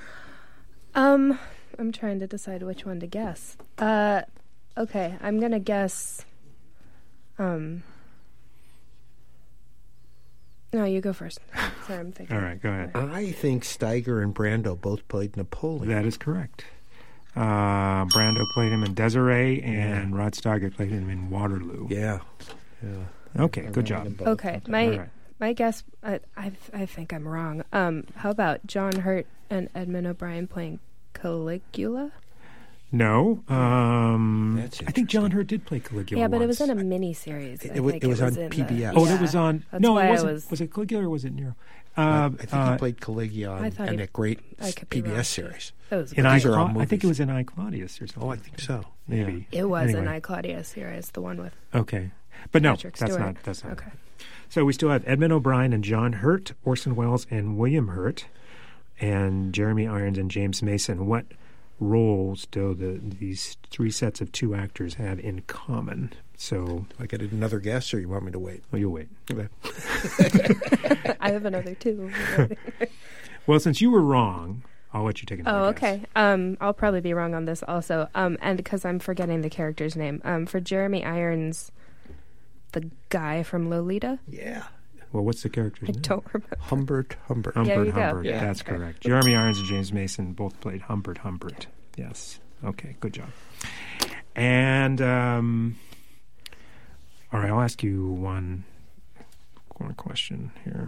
I'm trying to decide which one to guess. Okay, I'm gonna guess. No, you go first. Sorry, I'm thinking. All right, go ahead. I think Steiger and Brando both played Napoleon. That is correct. Brando played him in Desiree, and Rod Steiger played him in Waterloo. Yeah. Okay, good job. Okay, All right. my guess, I think I'm wrong. How about John Hurt and Edmund O'Brien playing Caligula? No. That's I think John Hurt did play Caligula. Yeah, but it was once. in a mini-series. It was on PBS. Oh, that was on. That's No, why it I wasn't. Was it Caligula or was it Nero? I think he played Caligula I thought on he- that great I could be wrong, PBS too. series. That was In good. These are all I think movies. it was in I, Claudius or something. Oh, I think so. Maybe. It was Anyway. an I, Claudia series, the one with Okay. But no, Patrick that's Stewart. not. That's not. Okay. So we still have Edmund O'Brien and John Hurt, Orson Welles and William Hurt, and Jeremy Irons and James Mason. What roles do these three sets of two actors have in common? So I get another guess, or you want me to wait? Well, you'll wait. Okay. I have another too. Well, since you were wrong, I'll let you take another guess. Okay. I'll probably be wrong on this also. And because I'm forgetting the character's name. For Jeremy Irons, the guy from Lolita. Yeah. Well, what's the character's name? Don't remember. Humbert. There you go. Humbert. Yeah. That's correct. Jeremy Irons and James Mason both played Humbert. Yes. Okay, good job. And, all right, I'll ask you one question here.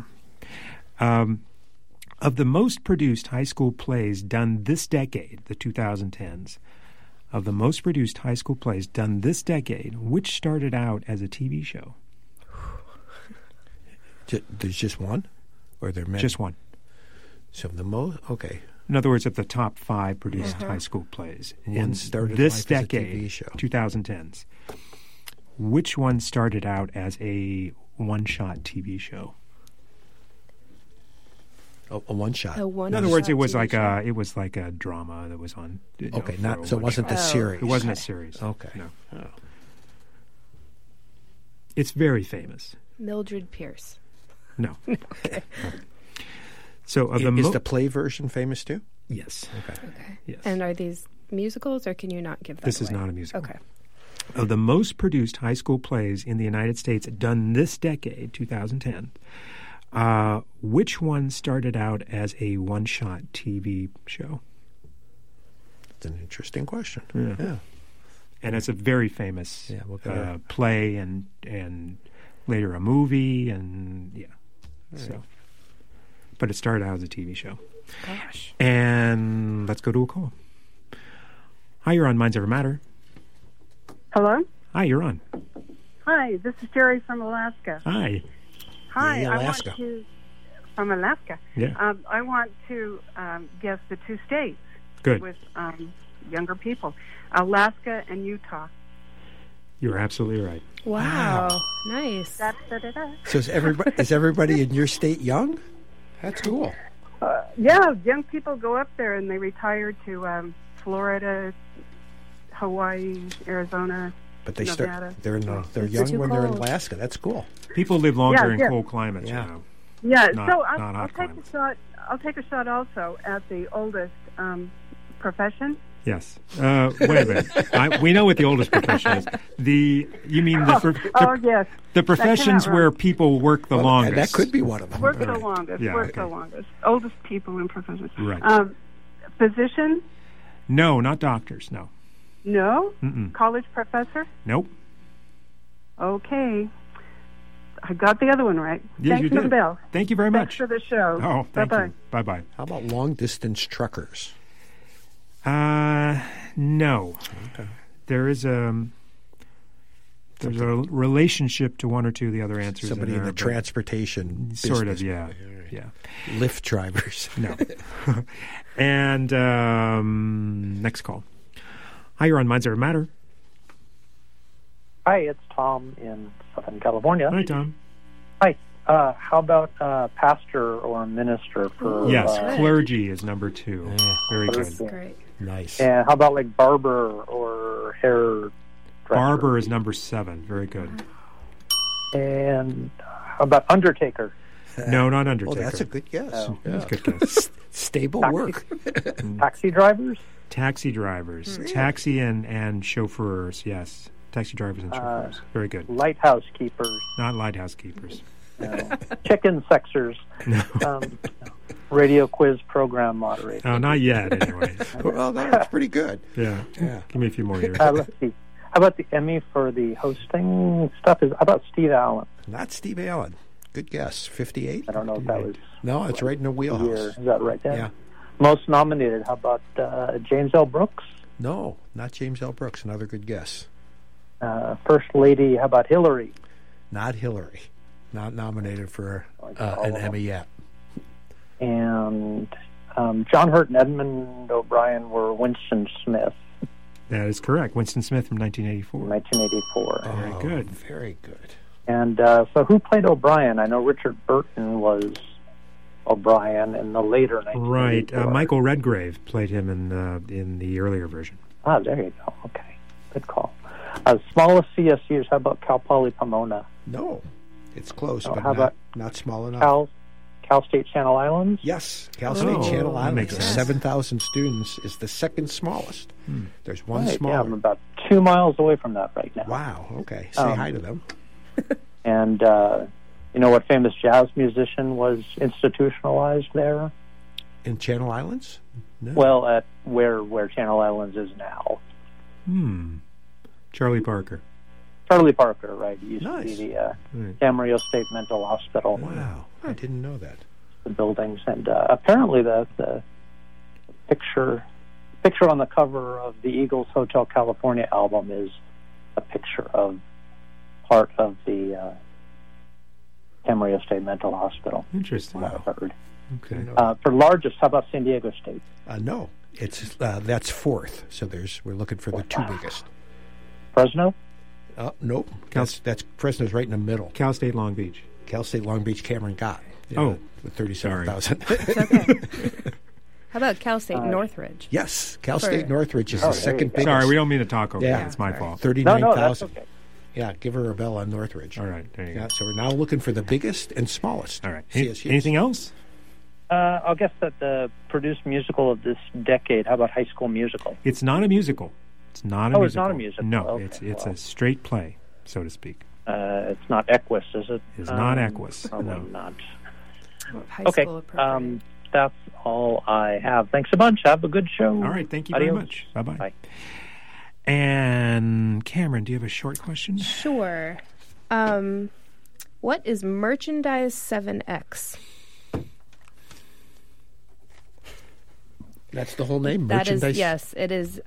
Of the most produced high school plays done this decade, the 2010s, of the most produced high school plays done this decade, which started out as a TV show? There's just one? Or there many? Just one. So the most? Okay. In other words, of the top 5 produced high school plays One started this life as a decade, TV show. 2010s, which one started out as a one-shot TV show? A one-shot. In other words, it was like a drama that was on. Okay, for so it wasn't the series. It wasn't a series. Okay. No. It's very famous. Mildred Pierce. No. Okay. So is the play version famous too? Yes. Okay. Yes. And are these musicals, or can you not give that This is away? not a musical. Okay. Of the most produced high school plays in the United States done this decade, 2010, which one started out as a one-shot TV show? That's an interesting question. Yeah. And it's a very famous play and later a movie and so. But it started out as a TV show. Gosh. And let's go to a call. Hi, you're on Minds Ever Matter. Hello? Hi, you're on. Hi, this is Jerry from Alaska. Hi. Hi, Yay, I want Alaska. to from Alaska. Yeah. I want to guess the 2 states. Good. With younger people, Alaska and Utah. You're absolutely right. Wow. Nice. Da-da-da-da. So is everybody in your state young? That's cool. Yeah, young people go up there and they retire to Florida, Hawaii, Arizona, But they Nevada. they're It's young too when they're in cold. Alaska. That's cool. People live longer Yeah, in yeah. cold climates. Yeah. You know. Yeah, Not- so not I'll hot take climates. a shot. I'll take a shot also at the oldest profession. Yes. Wait a minute. We know what the oldest profession is. You mean Yes. the professions cannot where run. people work the Well, longest? That could be one of them. Work the Right. longest. Yeah, Work okay. the longest. Oldest people in professions. Right. Physician? No, not doctors. No. No. Mm-mm. College professor? Nope. Okay. I got the other one right. Yeah, Thanks you for did. the bell. Thank you very Thanks much. for the show. Oh, thank Bye-bye. you. Bye-bye. How about long-distance truckers? No. Okay. There's a relationship to one or two of the other answers. Somebody in there, the but transportation sort of, business. yeah. Lyft drivers. No. And next call. Hi, you're on Minds Ever Matter. Hi, it's Tom in Southern California. Hi, Tom. Hi. How about pastor or minister for... Yes, clergy is number 2. Very Clergy. good. Great. Nice. And how about like barber or hair dresser? Barber is number 7. Very good. And how about undertaker? No, not Oh, Undertaker. that's a good guess. Oh. That's a good guess. Stable Taxi. work. Taxi drivers? Taxi drivers. Taxi and chauffeurs, yes. Taxi drivers and chauffeurs. Very good. Lighthouse keepers? Not lighthouse keepers. Chicken sexers. Radio quiz program moderator. Oh, not yet, anyway. Well, that's pretty good. Yeah. Give me a few more years. Let's see. How about the Emmy for the hosting stuff? How about Steve Allen? Not Steve Allen. Good guess. 58? I don't know if that was... No, it's right in the wheelhouse. Year. Is that right there? Yeah. Most nominated. How about James L. Brooks? No, not James L. Brooks. Another good guess. First Lady. How about Hillary? Not Hillary. Not nominated for an Emmy yet. And John Hurt and Edmund O'Brien were Winston Smith. That is correct. Winston Smith from 1984. 1984. Very good. Very good. And so who played O'Brien? I know Richard Burton was O'Brien in the later 1984. Right. Michael Redgrave played him in the earlier version. Ah, there you go. Okay. Good call. Smallest CSUs, how about Cal Poly Pomona? No. It's close, but how about not small enough. Cal State Channel Islands? Yes, Cal State Channel Islands. 7,000 students is the second smallest. There's one smaller. Yeah, I'm about 2 miles away from that right now. Wow, okay. Say hi to them. And you know what famous jazz musician was institutionalized there? In Channel Islands? No. Well, at where Channel Islands is now. Charlie Parker. Charlie Parker, right. He used Nice. to be the Camarillo State Mental Hospital. Wow, I didn't know that. The buildings. And apparently the picture on the cover of the Eagles Hotel California album is a picture of part of the Camarillo State Mental Hospital. Interesting. I've heard. Okay. For largest, how about San Diego State? No, it's that's fourth. So we're looking for the two biggest. Fresno? Nope. That's Fresno's right in the middle. Cal State Long Beach. Cal State Long Beach. Cameron got. With 37,000. How about Cal State Northridge? Yes, Cal State Northridge is the second biggest. Sorry, we don't mean to talk over that. It's my fault. 39,000. No, that's okay. Yeah, give her a bell on Northridge. All right, there you go. So we're now looking for the biggest and smallest. All right. CSUs. Anything else? I'll guess that the produced musical of this decade. How about High School Musical? It's not a musical. It's not a musical. It's not a musical. No, Okay, it's a straight play, so to speak. It's not Equus, is it? It's not Equus. Probably No. not. High Okay. school appropriate. That's all I have. Thanks a bunch. Have a good show. All right. Thank you Adios. very much. Bye-bye. Bye. And Cameron, do you have a short question? Sure. What is Merchandise 7X? That's the whole name. That is, Merchandise. yes, it is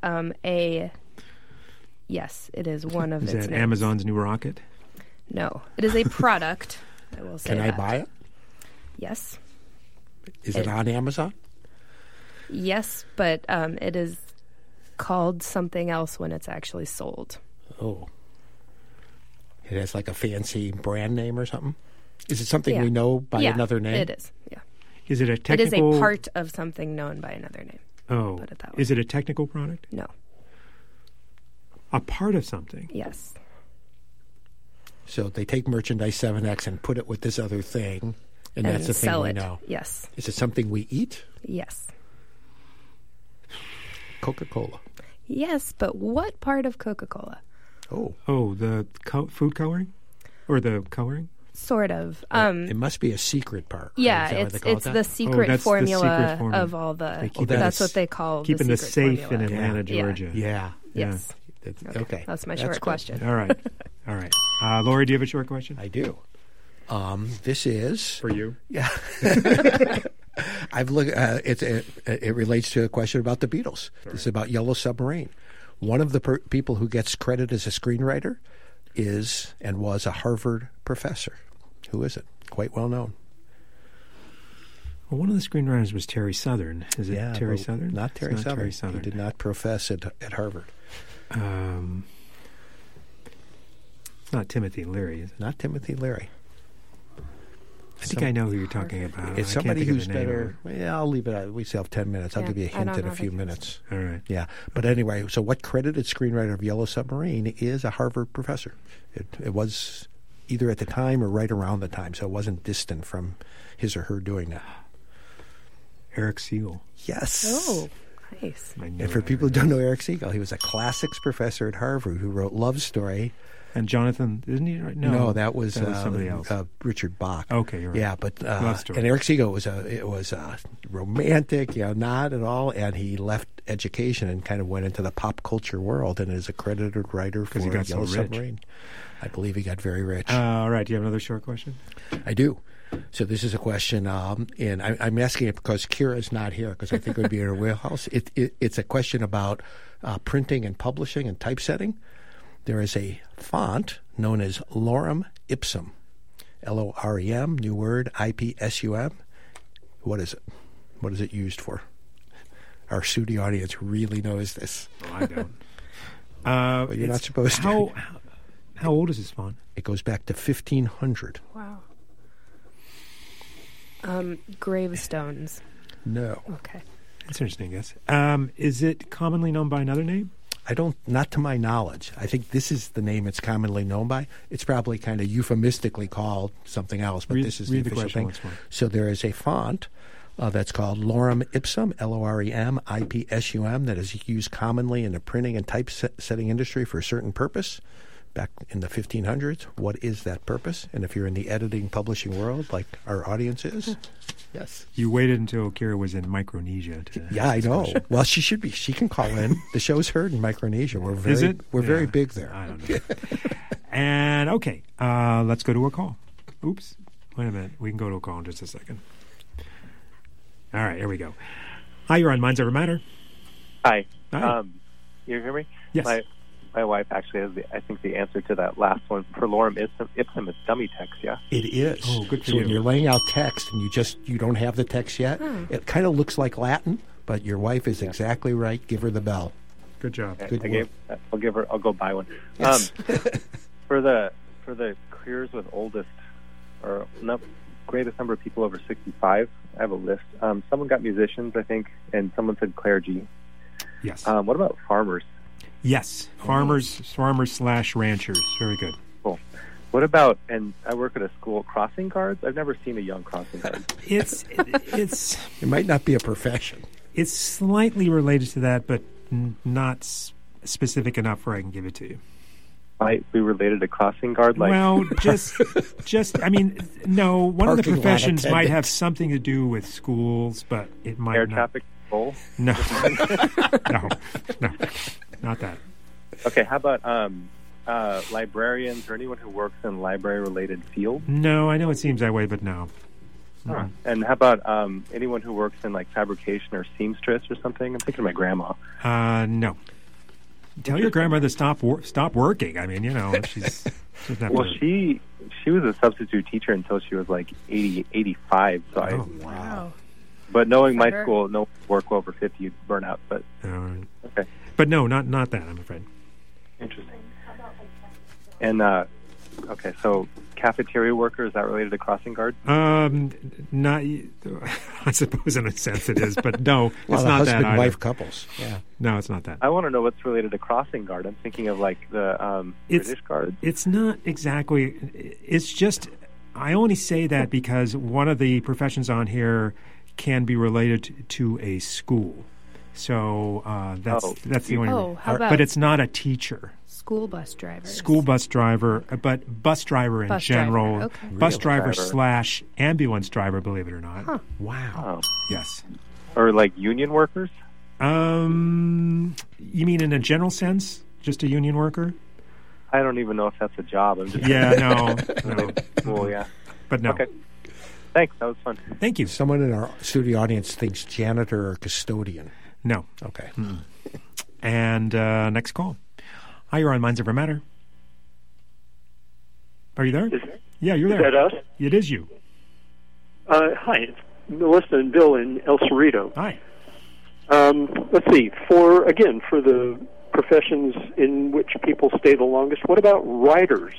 Yes, it is one of Is its that names. Amazon's new rocket? No, it is a product. I will say Can I that. buy it? Yes. Is it on Amazon? Yes, but it is called something else when it's actually sold. Oh. It has like a fancy brand name or something? Is it something Yeah. we know by Yeah, another name? it is, yeah. Is it a It technical... is a part of something known by another name. Oh. Put it that way. Is it a technical product? No. A part of something? Yes. So they take Merchandise 7X and put it with this other thing, and that's the thing sell we it. know. Yes. Is it something we eat? Yes. Coca-Cola. Yes, but what part of Coca-Cola? Oh, the food coloring? Or the coloring? Sort of. It must be a secret part. Yeah, Is that what they call it's it the that? secret that's the formula secret formula. of all the. They keep That's it- what they call Keeping the the secret safe formula. in Atlanta, Yeah. Georgia. Yeah. Yes. Okay. That's my That's short good. question. All right. All right. Lori, do you have a short question? I do. This is For you? Yeah. I've looked. It relates to a question about the Beatles. This is about Yellow Submarine. One of the people who gets credit as a screenwriter is and was a Harvard professor. Who is it? Quite well known. Well, one of the screenwriters was Terry Southern. Is it Terry but Southern? Not Terry It's not Southern. Terry Southern. He did not profess at Harvard. It's not Timothy Leary, is it? Not Timothy Leary. I think I know who you're talking about. It's I somebody can't think who's of the name better. Yeah, I'll leave it out. We still have 10 minutes. I'll Yeah, give you a I hint don't in a know few the minutes. All right. Yeah. But anyway, so what credited screenwriter of Yellow Submarine is a Harvard professor? It was either at the time or right around the time, so it wasn't distant from his or her doing that. Eric Siegel. Yes. Oh, nice. I know And for that. people who don't know Eric Siegel, he was a classics professor at Harvard who wrote Love Story And Jonathan, isn't he? No, that was somebody else. Richard Bach. Okay, you're right. Yeah, but Love story. and Eric Segal was romantic, not at all, and he left education and kind of went into the pop culture world and is a credited writer for he got Yellow so rich. Submarine. I believe he got very rich. All right. Do you have another short question? I do. So this is a question, and I'm asking it because Kira's not here because I think it would be in her wheelhouse. It's a question about printing and publishing and typesetting. There is a font known as Lorem Ipsum, Lorem, new word, IPSUM. What is it? What is it used for? Our studio audience really knows this. Oh, I don't. But you're not supposed to. How old is this font? It goes back to 1500. Wow. Gravestones. No. Okay. That's interesting, I guess. Is it commonly known by another name? Not to my knowledge. I think this is the name it's commonly known by. It's probably kind of euphemistically called something else, but this is the official thing. So there is a font that's called Lorem Ipsum, Lorem IPSUM, that is used commonly in the printing and typesetting industry for a certain purpose. Back in the 1500s, what is that purpose? And if you're in the editing, publishing world, like our audience is, yes. You waited until Kira was in Micronesia to Yeah, I know. question. Well, she should be. She can call in. The show's heard in Micronesia. We're very, Is it? We're very big there. I don't know. And, okay, let's go to a call. Oops. Wait a minute. We can go to a call in just a second. All right, here we go. Hi, you're on Minds Over Matter. Hi. Hi. You hear me? Yes. My wife actually has, I think, the answer to that last one. For Lorem Ipsum, it's dummy text, yeah? It is. Oh, good for so you. when you're laying out text and you don't have the text yet, it kind of looks like Latin, but your wife is exactly right. Give her the bell. Good job. Okay, Good I'll go buy one. Yes. For the careers with oldest or greatest number of people over 65, I have a list. Someone got musicians, I think, and someone said clergy. Yes. What about farmers? Yes, farmers/ranchers. Very good. Cool. What about, and I work at a school, crossing guards? I've never seen a young crossing guard. It's It might not be a profession. It's slightly related to that, but not specific enough where I can give it to you. Might be related to crossing guard? Well, just. I mean, no. One of the Parking lot professions might attendant. have something to do with schools, but it might Air not. traffic control? No, no, not that. Okay, how about librarians or anyone who works in library-related fields? No, I know it seems that way, but no. Huh. And how about anyone who works in like fabrication or seamstress or something? I'm thinking of my grandma. No. Tell your grandmother to stop working. I mean, she's not. Well, she was a substitute teacher until she was like 85. So Wow. But knowing my Better. school, no work over 50, you'd burn out. But okay, But no, not that. I'm afraid. interesting. And okay, so cafeteria worker, is that related to crossing guard? Not. I suppose in a sense it is, but no, Well, it's the not that either. husband-wife couples. Yeah. No, it's not that. I want to know what's related to crossing guard. I'm thinking of like the British guards. It's not exactly. It's just. I only say that because one of the professions on here can be related to a school. So that's the only. Oh, how about but it's not a teacher. school bus drivers? School bus driver, but bus driver in Bus general. driver, okay. Bus Really? driver Driver. / ambulance driver, believe it or not. Huh. Wow. Oh. Yes. Or like union workers? You mean in a general sense? Just a union worker? I don't even know if that's a job. I'm just Yeah, no. Cool, yeah. But no. Okay. Thanks. That was fun. Thank you. Someone in our studio audience thinks janitor or custodian. No. Okay. And next call. Hi, you're on Minds Over Matter. Are you there? Yeah, you're there. Is that us? It is you. Hi, it's Melissa and Bill in El Cerrito. Hi. Let's see. For the professions in which people stay the longest, what about writers?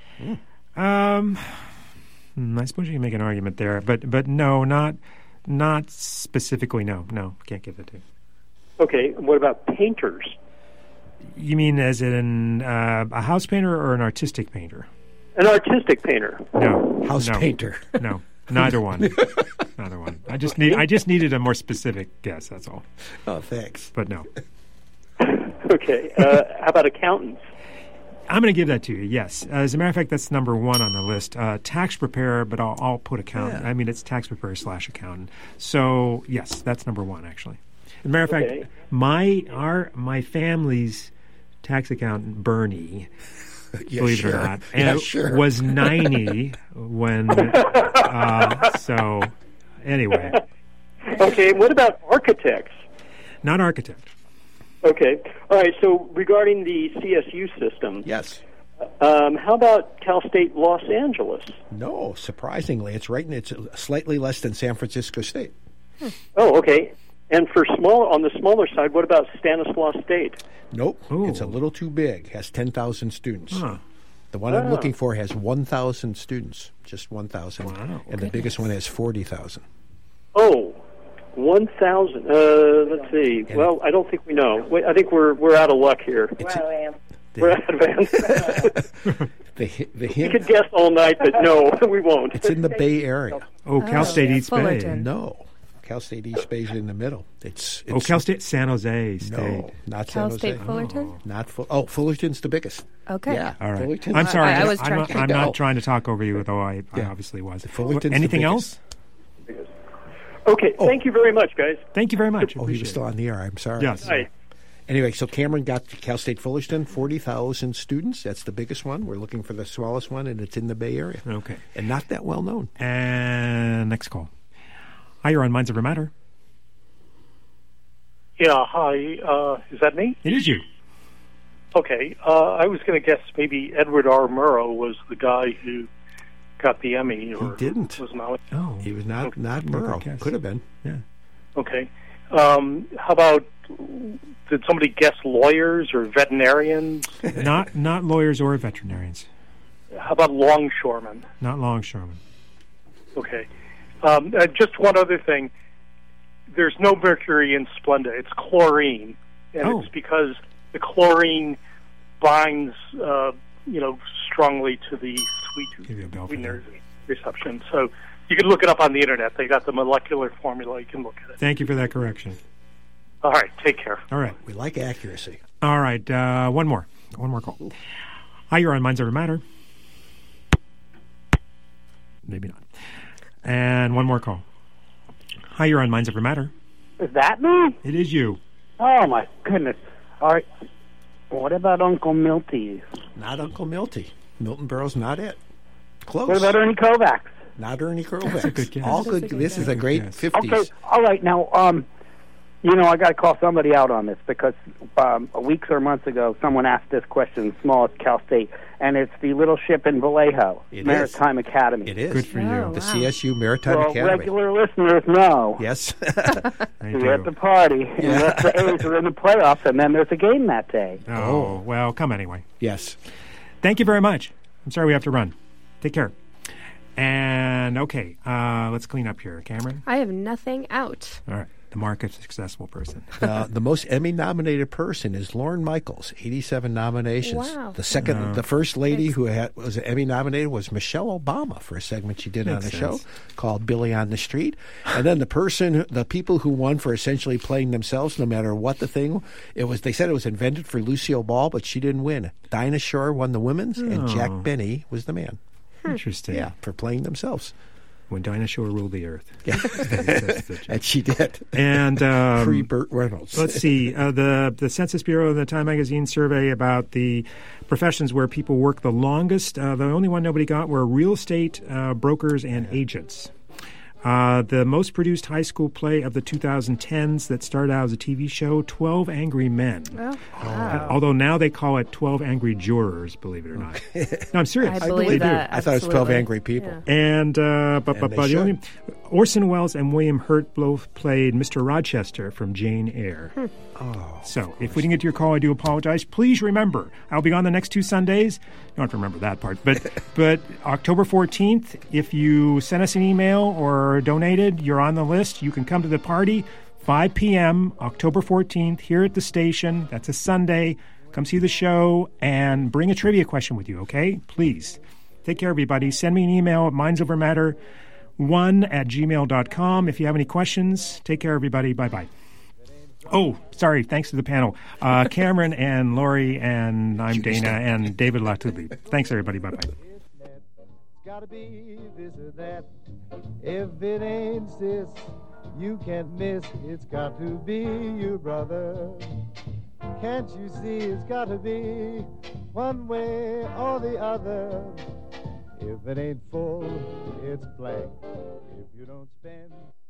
I suppose you can make an argument there, but no, not specifically. No, can't give it to you. Okay, what about painters? You mean as in a house painter or an artistic painter? An artistic painter. No, House no, painter. No, neither one. Neither one. I just needed a more specific guess. That's all. Oh, thanks. But no. Okay, how about accountants? I'm going to give that to you, yes. As a matter of fact, that's number one on the list. Tax preparer, but I'll put accountant. Yeah. I mean, it's tax preparer / accountant. So, yes, that's number one, actually. As a matter of fact, my family's tax accountant, Bernie, believe it or not, and was 90 when, so anyway. Okay, what about architects? Not architect. Okay. All right, so regarding the CSU system. Yes. How about Cal State Los Angeles? No, surprisingly, it's slightly less than San Francisco State. Oh, okay. And on the smaller side, what about Stanislaus State? Nope. Ooh. It's a little too big. Has 10,000 students. Huh. The one I'm looking for has 1,000 students. Just 1,000. Wow. And the biggest one has 40,000. Oh, 1,000. Let's see. Well, I don't think we know. I think we're out of luck here. We're out of answers. We could guess all night, but no, we won't. It's in the Bay Area. Oh, Cal State East Bay. No. Cal State East Bay is in the middle. It's Cal State San Jose State. No, not Cal San Jose. State Fullerton? Not Fullerton's the biggest. Okay. Yeah. All right. Fullerton's I'm sorry. I'm not trying to talk over you, though I obviously was. Fullerton's anything the else? Okay. Thank you very much, guys. Thank you very much. Oh, he was still on the air. I'm sorry. Yes. Right. Anyway, so Cameron got to Cal State Fullerton, 40,000 students. That's the biggest one. We're looking for the smallest one, and it's in the Bay Area. Okay. And not that well known. And next call. Hi, you're on Minds Over Matter. Yeah, hi. Is that me? It is you. Okay. I was going to guess maybe Edward R. Murrow was the guy who got the Emmy. Or he didn't. Was not. Oh. He was not Murrow. Could have been. Yeah. Okay. How about, did somebody guess lawyers or veterinarians? Not lawyers or veterinarians. How about longshoremen? Not longshoremen. Okay. Just one other thing. There's no mercury in Splenda. It's chlorine. And it's because the chlorine binds, strongly to the sweetener reception. So you can look it up on the Internet. They got the molecular formula. You can look at it. Thank you for that correction. All right. Take care. All right. We like accuracy. All right. One more call. Hi, you're on Minds Over Matter. Maybe not. And one more call. Hi, you're on Minds Over Matter. Is that me? It is you. Oh, my goodness. All right. What about Uncle Milty? Not Uncle Milty. Milton Berle's not it. Close. What about Ernie Kovacs? Not Ernie Kovacs. That's a good guess. All good. This is a great 50s. Okay. All right. Now, I got to call somebody out on this because weeks or months ago, someone asked this question, smallest Cal State, and it's the little ship in Vallejo, Maritime Academy. It is. Good for you. The CSU Maritime Academy. Regular listeners know. Yes. We're at the party. And the A's are in the playoffs, and then there's a game that day. Oh, well, come anyway. Yes. Thank you very much. I'm sorry we have to run. Take care. And, okay, let's clean up here. Cameron? I have nothing out. All right. The mark of successful person. The most Emmy-nominated person is Lorne Michaels, 87 nominations. Wow. The first lady who was Emmy-nominated was Michelle Obama for a segment she did on a show called Billy on the Street. And then the people who won for essentially playing themselves, no matter what the thing, they said it was invented for Lucille Ball, but she didn't win. Dinah Shore won the women's, and Jack Benny was the man. Interesting. Yeah, for playing themselves. When Dinah Shore ruled the earth. Yeah. And she did. And pre-Burt Reynolds. Let's see. The Census Bureau and the Time Magazine survey about the professions where people work the longest. The only one nobody got were real estate brokers and agents. The most produced high school play of the 2010s that started out as a TV show, 12 Angry Men. Oh, wow. Although now they call it 12 Angry Jurors, believe it or not. No, I'm serious. I believe that. I thought it was 12 Angry People. Yeah. And Orson Welles and William Hurt both played Mr. Rochester from Jane Eyre. So, if we didn't get to your call, I do apologize. Please remember, I'll be on the next 2 Sundays. You don't have to remember that part. But October 14th, if you send us an email or donated, you're on the list. You can come to the party, 5 p.m., October 14th, here at the station. That's a Sunday. Come see the show and bring a trivia question with you, okay? Please. Take care, everybody. Send me an email at mindsovermatter1@gmail.com if you have any questions. Take care, everybody. Bye-bye. Oh, sorry. Thanks to the panel. Cameron and Lori, and I'm Dana, and David Latoubi. Thanks, everybody. Bye-bye. Gotta be this or that. If it ain't sis, you can't miss. It's got to be you, brother. Can't you see it's got to be one way or the other? If it ain't full, it's blank. If you don't spend